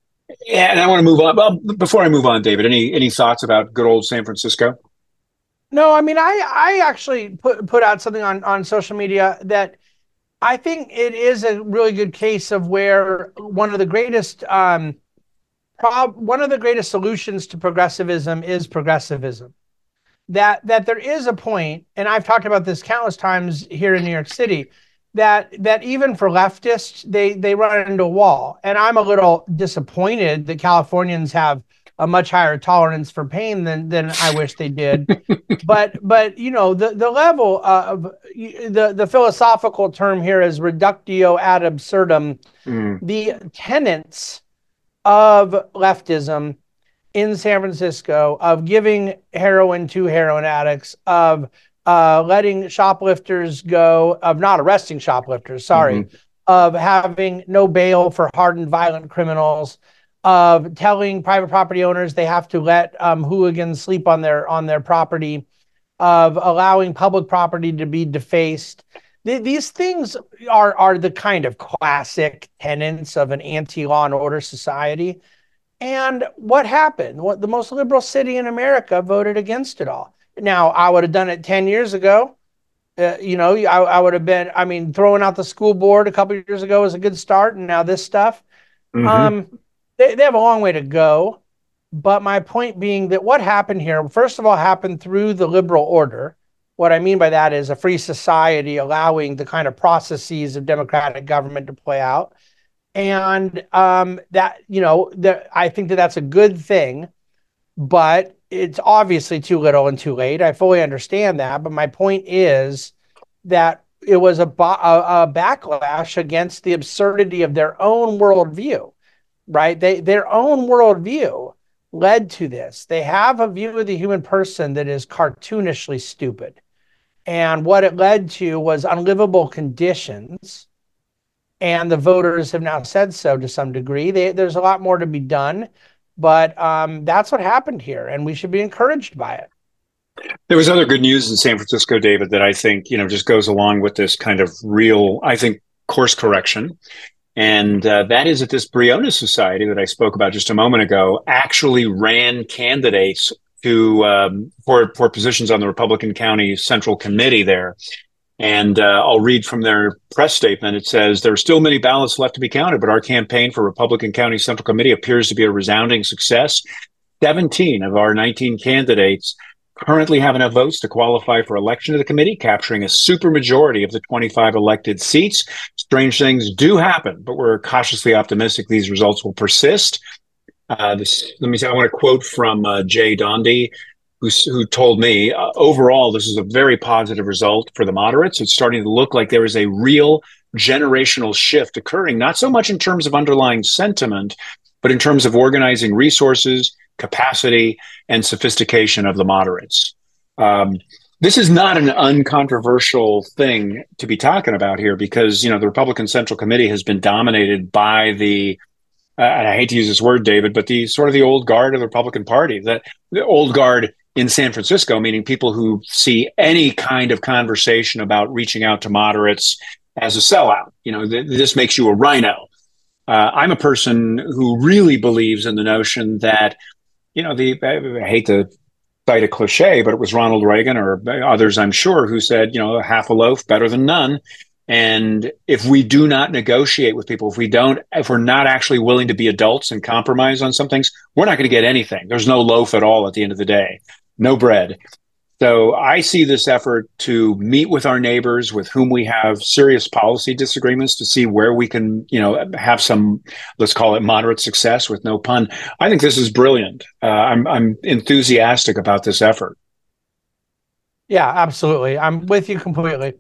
And I want to move on. Well, before I move on, David, any any thoughts about good old San Francisco? No, I mean, I, I actually put, put out something on, on social media that I think it is a really good case of where one of the greatest um, prob- one of the greatest solutions to progressivism is progressivism. That that there is a point, and I've talked about this countless times here in New York City, that that even for leftists, they they run into a wall. And I'm a little disappointed that Californians have a much higher tolerance for pain than than I wish they did. but but you know the the level of the the philosophical term here is reductio ad absurdum. Mm. The tenets of leftism in San Francisco, of giving heroin to heroin addicts, of uh, letting shoplifters go, of not arresting shoplifters, sorry, mm-hmm. of having no bail for hardened violent criminals, of telling private property owners they have to let um, hooligans sleep on their on their property, of allowing public property to be defaced. Th- these things are are the kind of classic tenets of an anti-law and order society. And what happened? What the most liberal city in America voted against it all. Now, I would have done it ten years ago. Uh, you know, I, I would have been, I mean, throwing out the school board a couple of years ago was a good start. And now this stuff, mm-hmm. um, they, they have a long way to go. But my point being that what happened here, first of all, happened through the liberal order. What I mean by that is a free society allowing the kind of processes of democratic government to play out. And um, that, you know, that I think that that's a good thing, but it's obviously too little and too late. I fully understand that. But my point is that it was a, a, a backlash against the absurdity of their own worldview, right? They, their own worldview led to this. They have a view of the human person that is cartoonishly stupid. And what it led to was unlivable conditions. And the voters have now said so to some degree. They, there's a lot more to be done, but um, that's what happened here, and we should be encouraged by it. There was other good news in San Francisco, David, that I think, you know, just goes along with this kind of real, I think, course correction. And uh, that is that this Briones Society that I spoke about just a moment ago actually ran candidates to um, for, for positions on the Republican County Central Committee there. And uh, I'll read from their press statement. It says, there are still many ballots left to be counted, but our campaign for Republican County Central Committee appears to be a resounding success. seventeen of our nineteen candidates currently have enough votes to qualify for election to the committee, capturing a supermajority of the twenty-five elected seats. Strange things do happen, but we're cautiously optimistic these results will persist. Uh, this, let me say, I want to quote from uh, Jay Donde, Who, who told me, uh, overall, this is a very positive result for the moderates. It's starting to look like there is a real generational shift occurring, not so much in terms of underlying sentiment, but in terms of organizing resources, capacity, and sophistication of the moderates. Um, this is not an uncontroversial thing to be talking about here because, you know, the Republican Central Committee has been dominated by the uh, and I hate to use this word, David, but the sort of the old guard of the Republican Party, the, the old guard in San Francisco, meaning people who see any kind of conversation about reaching out to moderates as a sellout. You know, th- this makes you a rhino. Uh, I'm a person who really believes in the notion that, you know, the I hate to cite a cliche, but it was Ronald Reagan or others, I'm sure, who said, you know, half a loaf better than none. And if we do not negotiate with people, if we don't, if we're not actually willing to be adults and compromise on some things, we're not going to get anything. There's no loaf at all at the end of the day, no bread. So I see this effort to meet with our neighbors with whom we have serious policy disagreements to see where we can, you know, have some, let's call it moderate success with no pun. I think this is brilliant. Uh, I'm, I'm enthusiastic about this effort. Yeah, absolutely. I'm with you completely.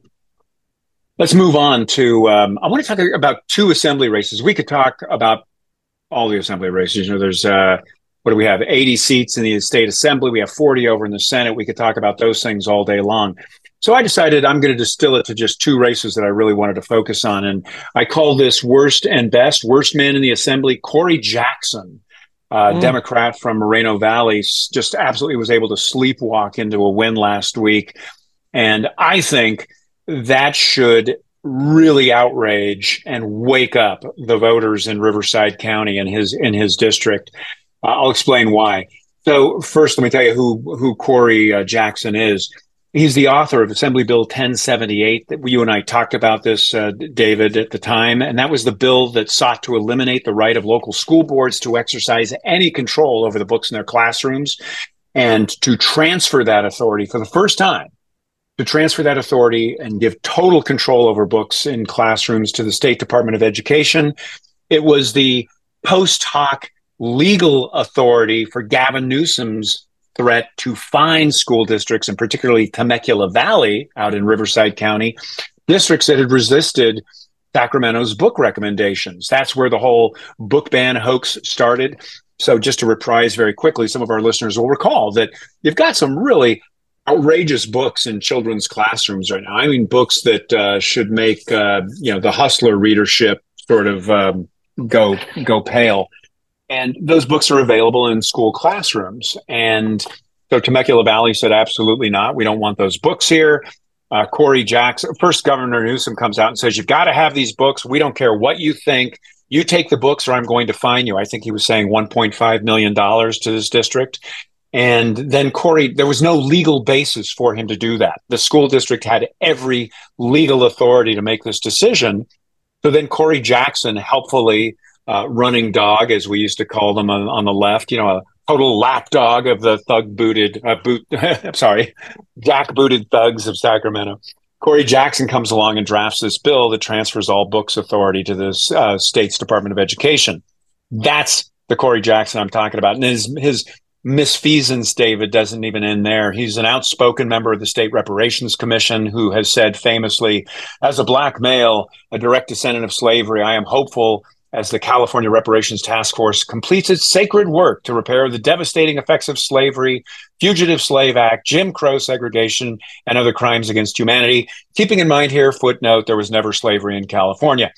Let's move on to, um, I want to talk about two assembly races. We could talk about all the assembly races. You know, there's, uh, what do we have? eighty seats in the state assembly. We have forty over in the Senate. We could talk about those things all day long. So I decided I'm going to distill it to just two races that I really wanted to focus on. And I call this worst and best. Worst man in the assembly, Corey Jackson, uh, mm. Democrat from Moreno Valley, just absolutely was able to sleepwalk into a win last week. And I think that should really outrage and wake up the voters in Riverside County and his in his district. Uh, I'll explain why. So first, let me tell you who who Corey uh, Jackson is. He's the author of Assembly Bill ten seventy-eight. That you and I talked about this, uh, David, at the time, and that was the bill that sought to eliminate the right of local school boards to exercise any control over the books in their classrooms, and to transfer that authority for the first time, to transfer that authority and give total control over books in classrooms to the State Department of Education. It was the post hoc legal authority for Gavin Newsom's threat to fine school districts, and particularly Temecula Valley out in Riverside County, districts that had resisted Sacramento's book recommendations. That's where the whole book ban hoax started. So just to reprise very quickly, some of our listeners will recall that you've got some really outrageous books in children's classrooms right now. I mean, books that uh, should make uh, you know the hustler readership sort of um, go go pale. And those books are available in school classrooms. And so Temecula Valley said, absolutely not. We don't want those books here. Uh, Corey Jackson, first Governor Newsom comes out and says, you've got to have these books. We don't care what you think. You take the books or I'm going to fine you. I think he was saying one point five million dollars to this district. And then Corey, there was no legal basis for him to do that. The school district had every legal authority to make this decision. So then Corey Jackson helpfully Uh, running dog, as we used to call them on, on the left, you know, a total lapdog of the thug booted, uh, boot, I'm sorry, jack booted thugs of Sacramento. Corey Jackson comes along and drafts this bill that transfers all books authority to the uh, state's Department of Education. That's the Corey Jackson I'm talking about. And his, his misfeasance, David, doesn't even end there. He's an outspoken member of the State Reparations Commission who has said famously, as a black male, a direct descendant of slavery, I am hopeful as the California Reparations Task Force completes its sacred work to repair the devastating effects of slavery, Fugitive Slave Act, Jim Crow segregation, and other crimes against humanity. Keeping in mind here, footnote, there was never slavery in California.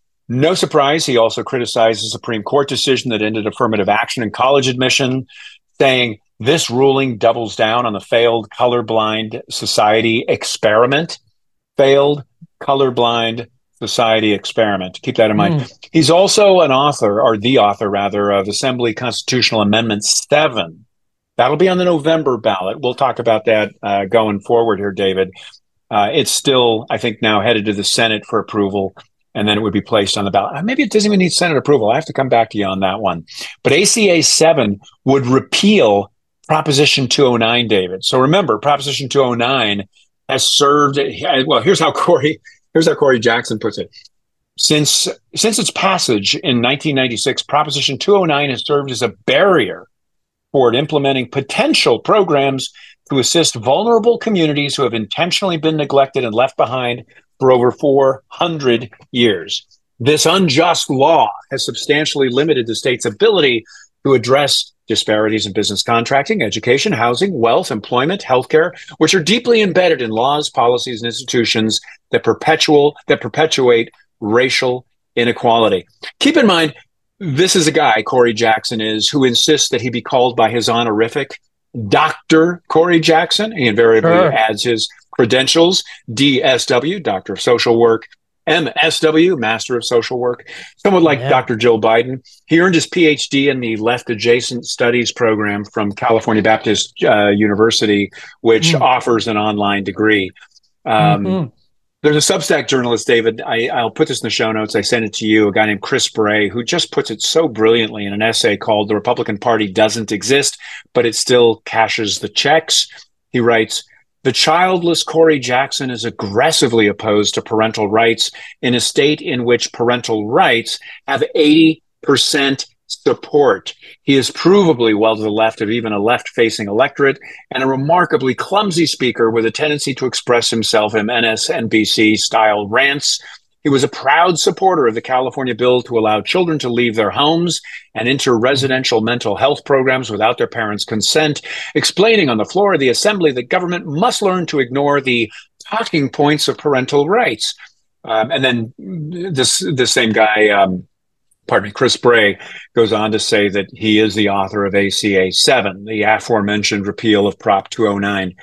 No surprise, he also criticized the Supreme Court decision that ended affirmative action in college admission, saying this ruling doubles down on the failed colorblind society experiment. Failed colorblind Society experiment. Keep that in mind. Mm. He's also an author, or the author rather, of Assembly Constitutional Amendment seven. That'll be on the November ballot. We'll talk about that uh, going forward here, David. Uh, it's still, I think, now headed to the Senate for approval, and then it would be placed on the ballot. Maybe it doesn't even need Senate approval. I have to come back to you on that one. But A C A seven would repeal Proposition two oh nine, David. So remember, Proposition two oh nine has served, well, here's how Corey... Here's how Corey Jackson puts it. Since since its passage in nineteen ninety-six, Proposition two oh nine has served as a barrier toward implementing potential programs to assist vulnerable communities who have intentionally been neglected and left behind for over four hundred years. This unjust law has substantially limited the state's ability to address disparities in business contracting, education, housing, wealth, employment, healthcare, which are deeply embedded in laws, policies, and institutions that perpetual that perpetuate racial inequality. Keep in mind, this is a guy, Corey Jackson is, who insists that he be called by his honorific, Doctor Corey Jackson. He invariably sure. adds his credentials, D S W, Doctor of Social Work, M S W, Master of Social Work. Someone like yeah. Doctor Joe Biden. He earned his P H D in the Left Adjacent Studies program from California Baptist uh, University, which mm. offers an online degree. Um, mm-hmm. There's a Substack journalist, David. I, I'll put this in the show notes. I sent it to you, a guy named Chris Bray, who just puts it so brilliantly in an essay called The Republican Party Doesn't Exist, but it still cashes the checks. He writes, the childless Corey Jackson is aggressively opposed to parental rights in a state in which parental rights have eighty percent support. He is provably well to the left of even a left-facing electorate and a remarkably clumsy speaker with a tendency to express himself in M S N B C-style rants. He was a proud supporter of the California bill to allow children to leave their homes and enter residential mental health programs without their parents' consent, explaining on the floor of the assembly that government must learn to ignore the talking points of parental rights. Um, and then this, this same guy, um, pardon me, Chris Bray, goes on to say that he is the author of A C A seven, the aforementioned repeal of Prop two oh nine.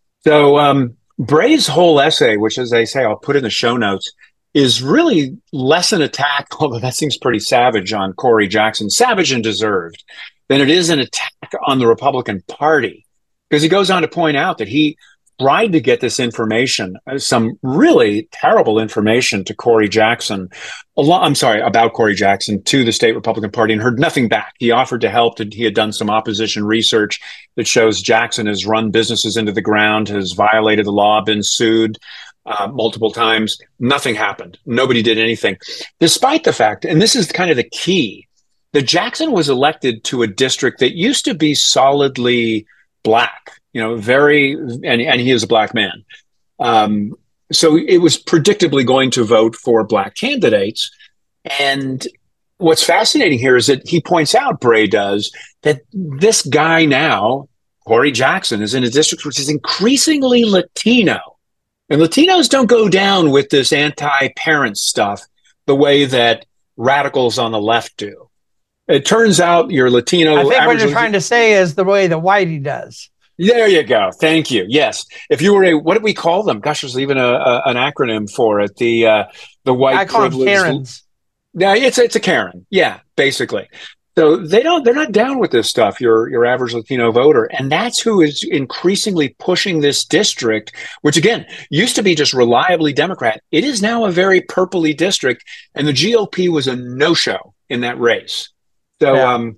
So um, Bray's whole essay, which, as I say, I'll put in the show notes, is really less an attack, although that seems pretty savage on Corey Jackson, savage and deserved, than it is an attack on the Republican Party. Because he goes on to point out that he tried to get this information, some really terrible information to Corey Jackson, a lot, I'm sorry, about Corey Jackson to the state Republican Party and heard nothing back. He offered to help. He had done some opposition research that shows Jackson has run businesses into the ground, has violated the law, been sued uh, multiple times. Nothing happened. Nobody did anything, despite the fact, and this is kind of the key, that Jackson was elected to a district that used to be solidly black, you know, very, and, and he is a black man. Um, so it was predictably going to vote for black candidates. And what's fascinating here is that he points out, Bray does, that this guy now, Corey Jackson, is in a district which is increasingly Latino. And Latinos don't go down with this anti-parent stuff the way that radicals on the left do. It turns out your Latino... I think what you're trying to say is the way that Whitey does. There you go. Thank you. Yes. If you were a, what do we call them? Gosh, there's even a, a an acronym for it. The uh, the white I call them Karens. Yeah, it's it's a Karen. Yeah, basically. So they don't they're not down with this stuff. Your your average Latino voter, and that's who is increasingly pushing this district, which again used to be just reliably Democrat. It is now a very purpley district, and the G O P was a no-show in that race. So. Yeah. um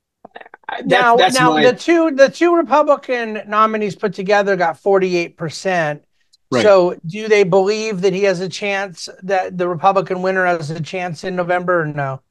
That, now, that's now my... the two the two Republican nominees put together got forty-eight percent. Right. So, do they believe that he has a chance, that the Republican winner has a chance in November, or no?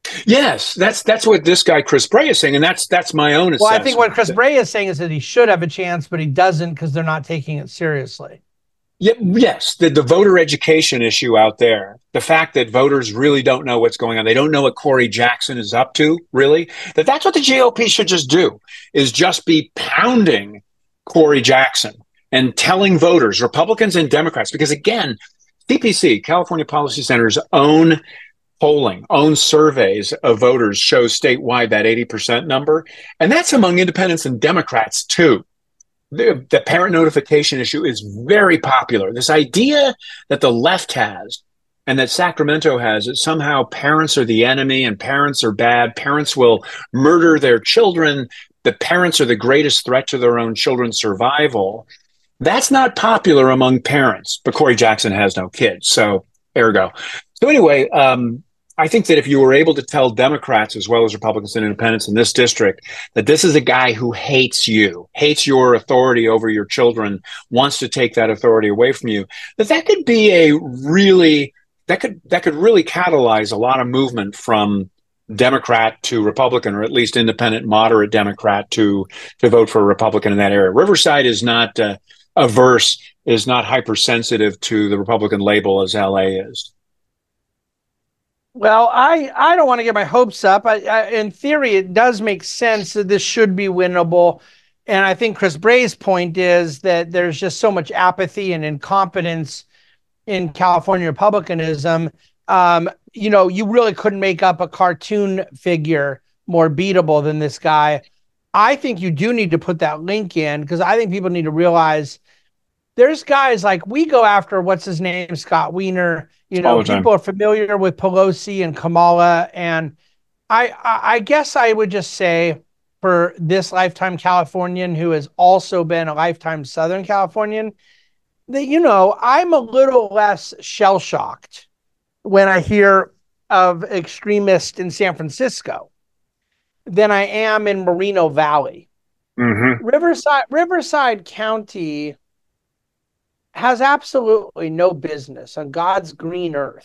Yes, that's that's what this guy Chris Bray is saying, and that's that's my own assessment. Well, I think what Chris Bray is saying is that he should have a chance, but he doesn't because they're not taking it seriously. Yeah, yes, the, the voter education issue out there, the fact that voters really don't know what's going on. They don't know what Corey Jackson is up to, really. That that's what the G O P should just do, is just be pounding Corey Jackson and telling voters, Republicans and Democrats, because again, C P C, California Policy Center's own polling, own surveys of voters shows statewide that eighty percent number. And that's among independents and Democrats too. The, the parent notification issue is very popular. This idea that the left has and that Sacramento has, that somehow parents are the enemy and parents are bad, parents will murder their children, that parents are the greatest threat to their own children's survival. That's not popular among parents, but Corey Jackson has no kids, so ergo. So anyway, um, I think that if you were able to tell Democrats as well as Republicans and independents in this district that this is a guy who hates you, hates your authority over your children, wants to take that authority away from you, that that could be a really, that could that could really catalyze a lot of movement from Democrat to Republican, or at least independent, moderate Democrat to to vote for a Republican in that area. Riverside is not uh, averse, is not hypersensitive to the Republican label as L A is. Well, I, I don't want to get my hopes up. I, I, in theory, it does make sense that this should be winnable. And I think Chris Bray's point is that there's just so much apathy and incompetence in California Republicanism. Um, you know, you really couldn't make up a cartoon figure more beatable than this guy. I think you do need to put that link in, because I think people need to realize there's guys like, we go after, what's his name, Scott Wiener. You know, people are familiar with Pelosi and Kamala. And I, I, I guess I would just say, for this lifetime Californian who has also been a lifetime Southern Californian, that, you know, I'm a little less shell-shocked when I hear of extremists in San Francisco than I am in Moreno Valley. Mm-hmm. Riverside, Riverside County has absolutely no business on God's green earth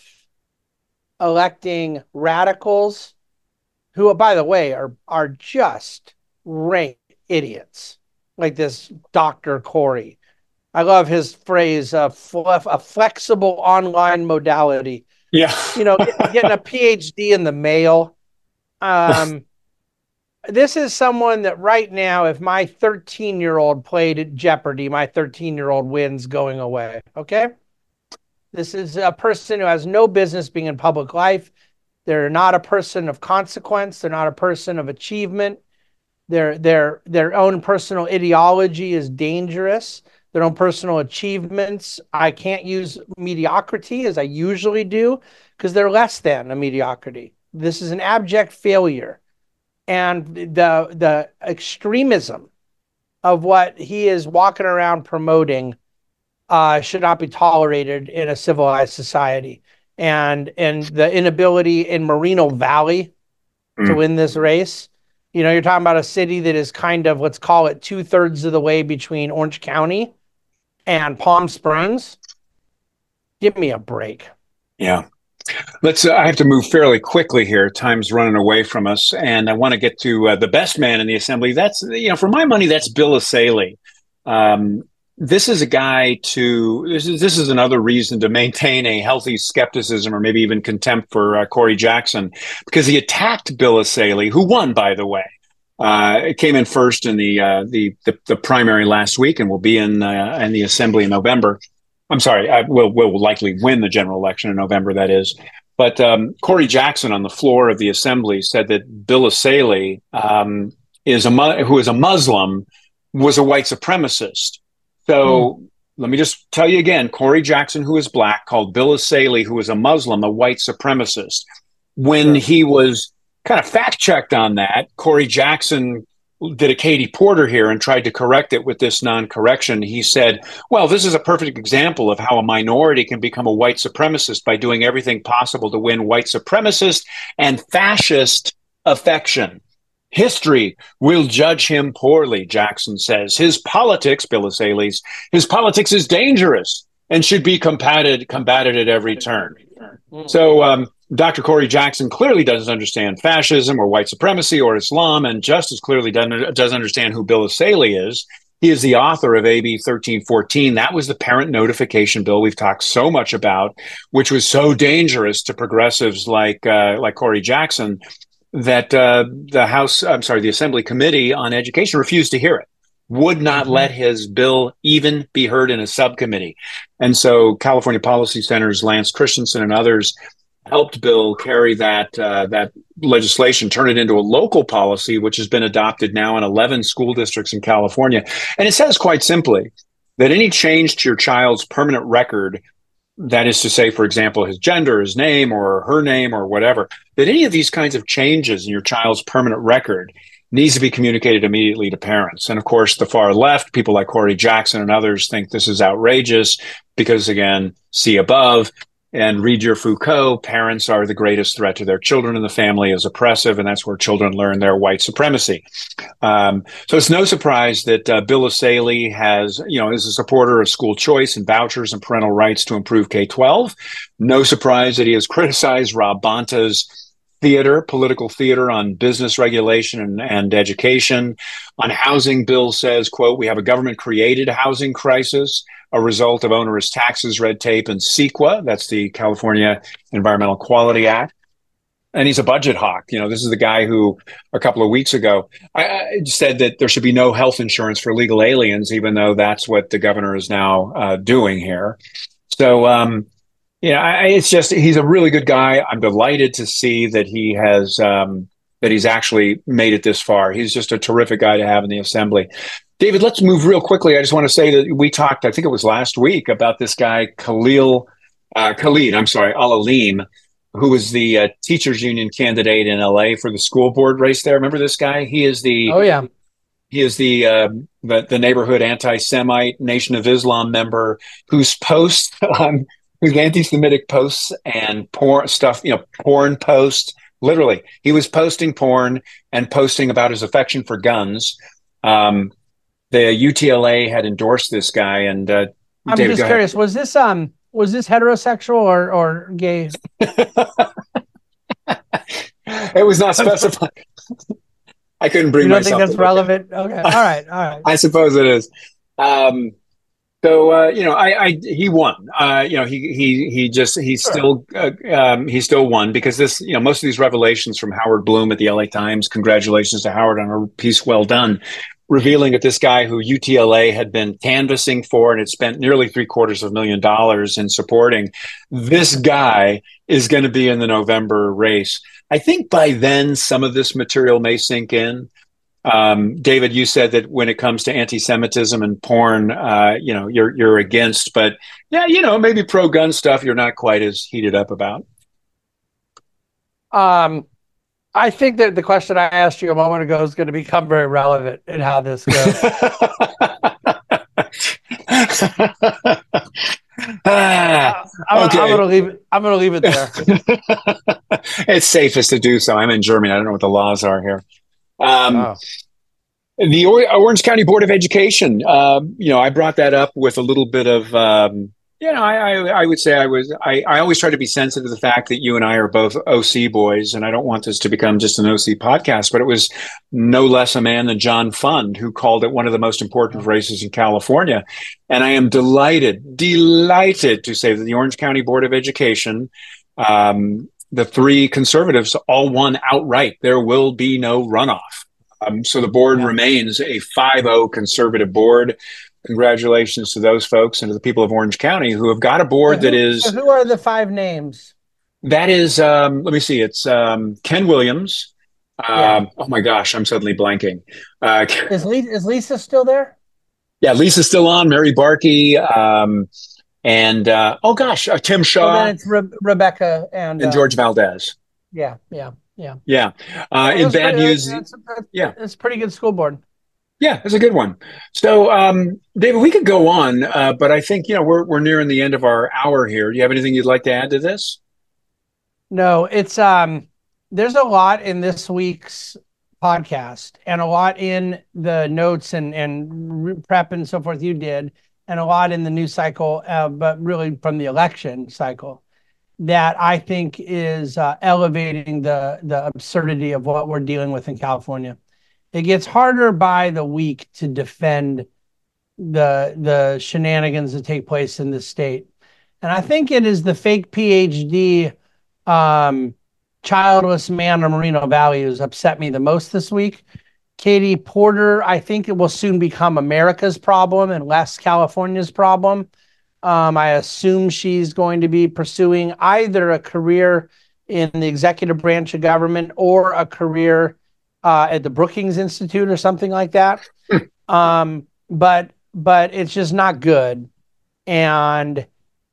electing radicals who, by the way, are are just rank idiots, like this Doctor Corey. I love his phrase, uh, a flexible online modality. Yeah. You know, getting a P H D in the mail. Um, this is someone that right now, if my thirteen-year-old played at Jeopardy, my thirteen-year-old wins going away, okay? This is a person who has no business being in public life. They're not a person of consequence. They're not a person of achievement. Their, their, their own personal ideology is dangerous. Their own personal achievements, I can't use mediocrity as I usually do, because they're less than a mediocrity. This is an abject failure. And the the extremism of what he is walking around promoting uh, should not be tolerated in a civilized society. And and the inability in Moreno Valley mm. to win this race, you know, you're talking about a city that is kind of, let's call it two thirds of the way between Orange County and Palm Springs. Give me a break. Yeah. Let's. Uh, I have to move fairly quickly here. Time's running away from us, and I want to get to uh, the best man in the assembly. That's, you know, for my money, that's Bill Essayli. Um, this is a guy to. This is this is another reason to maintain a healthy skepticism or maybe even contempt for uh, Corey Jackson, because he attacked Bill Essayli, who won, by the way. Uh, it came in first in the, uh, the the the primary last week, and will be in uh, in the assembly in November. I'm sorry, I will will likely win the general election in November. That is. But um, Corey Jackson on the floor of the assembly said that Bill Essayli, um, is a who is a Muslim, was a white supremacist. So mm. let me just tell you again: Corey Jackson, who is black, called Bill Essayli, who is a Muslim, a white supremacist. When sure. he was kind of fact checked on that, Corey Jackson did a Katie Porter here and tried to correct it with this non-correction. He said, well, this is a perfect example of how a minority can become a white supremacist by doing everything possible to win white supremacist and fascist affection. History will judge him poorly, Jackson says. His politics, Bill Essayli's, his politics is dangerous and should be combated, combated at every turn. So um, Doctor Corey Jackson clearly doesn't understand fascism or white supremacy or Islam, and just as clearly doesn't, doesn't understand who Bill Essayli is. He is the author of A B thirteen fourteen. That was the parent notification bill we've talked so much about, which was so dangerous to progressives like uh, like Corey Jackson that uh, the House, I'm sorry, the Assembly Committee on Education refused to hear it, would not let his bill even be heard in a subcommittee. And so California Policy Center's Lance Christensen and others helped Bill carry that uh, that legislation, turn it into a local policy, which has been adopted now in eleven school districts in California. And it says quite simply that any change to your child's permanent record, that is to say, for example, his gender, his name, or her name, or whatever, that any of these kinds of changes in your child's permanent record needs to be communicated immediately to parents. And of course, the far left, people like Corey Jackson and others, think this is outrageous because, again, see above and read your Foucault, parents are the greatest threat to their children and the family is oppressive, and that's where children learn their white supremacy. Um, so it's no surprise that uh, Bill Essayli has, you know, is a supporter of school choice and vouchers and parental rights to improve K twelve. No surprise that he has criticized Rob Bonta's theater, political theater on business regulation and, and education. On housing, Bill says, quote, we have a government-created housing crisis, a result of onerous taxes, red tape, and CEQA. That's the California Environmental Quality Act. And he's a budget hawk. You know, this is the guy who a couple of weeks ago I, I said that there should be no health insurance for illegal aliens, even though that's what the governor is now uh, doing here. So, um, you know, I, it's just, he's a really good guy. I'm delighted to see that he has, um, that he's actually made it this far. He's just a terrific guy to have in the assembly. David, let's move real quickly. I just want to say that we talked, I think it was last week, about this guy, Khalil, uh, Khalid, I'm sorry, Al-Alim, who was the uh, teachers union candidate in L A for the school board race there. Remember this guy? He is the, oh yeah, he is the, uh, the, the neighborhood anti-Semite Nation of Islam member whose posts, um, whose anti-Semitic posts and porn stuff, you know, porn posts, literally, he was posting porn and posting about his affection for guns. Um, The U T L A had endorsed this guy, and uh, I'm David, just curious: was this um was this heterosexual or or gay? It was not specified. I couldn't bring you don't myself. think that's relevant? Okay, all right, all right. I suppose it is. Um, so uh, you know, I, I he won. Uh, you know, he he he just he sure. still uh, um, he still won because this you know most of these revelations from Howard Bloom at the L A Times. Congratulations to Howard on a piece well done, revealing that this guy who U T L A had been canvassing for and had spent nearly three quarters of a million dollars in supporting, this guy is going to be in the November race. I think by then some of this material may sink in. Um, David, you said that when it comes to anti-Semitism and porn, uh, you know, you're you're against, but yeah, you know, maybe pro-gun stuff you're not quite as heated up about. Um. I think that the question I asked you a moment ago is going to become very relevant in how this goes. ah, I'm, okay. I'm going to leave it. I'm going to leave it there. It's safest to do so. I'm in Germany. I don't know what the laws are here. Um, oh. The or- Orange County Board of Education. Uh, you know, I brought that up with a little bit of. Um, You know, I, I, I would say I was, I, I always try to be sensitive to the fact that you and I are both O C boys, and I don't want this to become just an O C podcast, but it was no less a man than John Fund who called it one of the most important races in California. And I am delighted, delighted to say that the Orange County Board of Education, um, the three conservatives all won outright. There will be no runoff. Um, so the board yeah. remains a five oh conservative board. Congratulations to those folks and to the people of Orange County who have got a board so who, that is. So who are the five names? That is, um, let me see. It's um, Ken Williams. Um, yeah. Oh my gosh, I'm suddenly blanking. Uh, is, Lisa, is Lisa still there? Yeah, Lisa's still on. Mary Barkey, um, and uh, oh gosh, uh, Tim Shaw. Well, then it's Re- Rebecca and and uh, George Valdez. Yeah, yeah, yeah, yeah. Uh, in bad pretty, news, that's, that's, yeah, it's a pretty good school board. Yeah, it's a good one. So, um, David, we could go on, uh, but I think, you know, we're we're nearing the end of our hour here. Do you have anything you'd like to add to this? No, it's um, there's a lot in this week's podcast and a lot in the notes and and prep and so forth you did, and a lot in the news cycle, uh, but really from the election cycle, that I think is uh, elevating the the absurdity of what we're dealing with in California. It gets harder by the week to defend the the shenanigans that take place in this state. And I think it is the fake P H D um, childless man of Moreno Valley who's upset me the most this week. Katie Porter, I think it will soon become America's problem and less California's problem. Um, I assume she's going to be pursuing either a career in the executive branch of government or a career Uh, at the Brookings Institute or something like that. um, but but it's just not good. And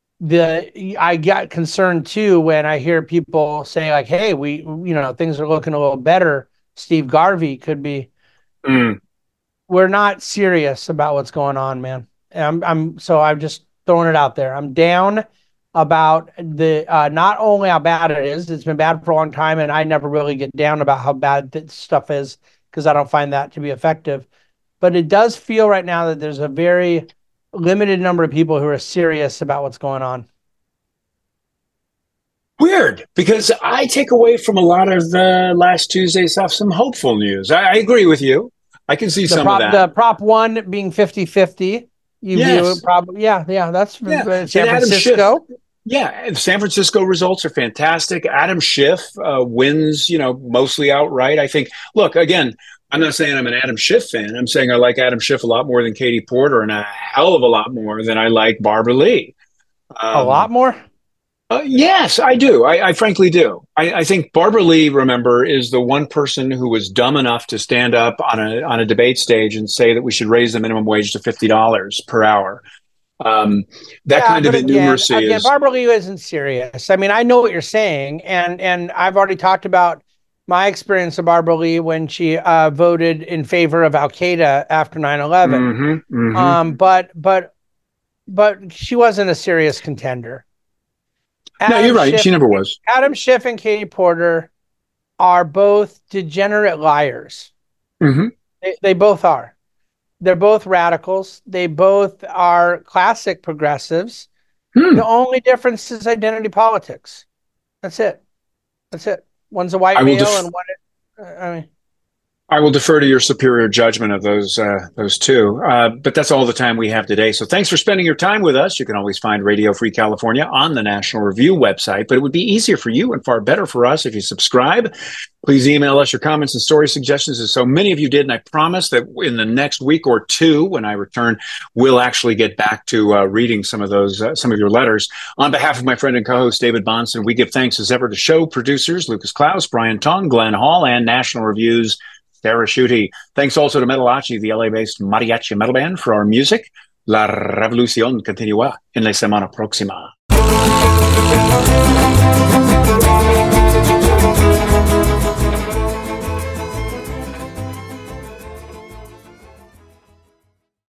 the I got concerned too when I hear people say like, hey, we, you know, things are looking a little better. Steve Garvey could be. Mm. We're not serious about what's going on, man. I'm, I'm so I'm just throwing it out there. I'm down about the uh, not only how bad it is, it's been bad for a long time, and I never really get down about how bad this stuff is because I don't find that to be effective. But it does feel right now that there's a very limited number of people who are serious about what's going on. Weird, because I take away from a lot of the last Tuesday stuff some hopeful news. I, I agree with you. I can see the some prop, of that. The Prop one being fifty-fifty. You yes. view it probably, yeah, yeah, that's yeah. San Francisco. Yeah, San Francisco results are fantastic. Adam Schiff uh, wins, you know, mostly outright. I think, look, again, I'm not saying I'm an Adam Schiff fan. I'm saying I like Adam Schiff a lot more than Katie Porter and a hell of a lot more than I like Barbara Lee. Um, a lot more? Uh, yes, I do. I, I frankly do. I, I think Barbara Lee, remember, is the one person who was dumb enough to stand up on a on a debate stage and say that we should raise the minimum wage to fifty dollars per hour. Um, that yeah, kind of innumeracy again, is. Again, Barbara Lee isn't serious. I mean, I know what you're saying, and and I've already talked about my experience of Barbara Lee when she uh, voted in favor of Al Qaeda after nine eleven. Mm-hmm, mm-hmm. Um, but but but she wasn't a serious contender. Adam no, you're right. Schiff, she never was. Adam Schiff and Katie Porter are both degenerate liars. Mm-hmm. They, they both are. They're both radicals. They both are classic progressives. Hmm. The only difference is identity politics. That's it. That's it. One's a white male def- and one. Uh, I mean, I will defer to your superior judgment of those uh, those two. Uh, but that's all the time we have today. So thanks for spending your time with us. You can always find Radio Free California on the National Review website, but it would be easier for you and far better for us if you subscribe. Please email us your comments and story suggestions, as so many of you did. And I promise that in the next week or two, when I return, we'll actually get back to uh, reading some of those, uh, some of your letters. On behalf of my friend and co-host David Bahnsen, we give thanks as ever to show producers Lucas Klaus, Brian Tong, Glenn Hall, and National Review's Sarah Schutte. Thanks also to Metalachi, the L A-based mariachi metal band, for our music. La revolución continúa en la semana próxima.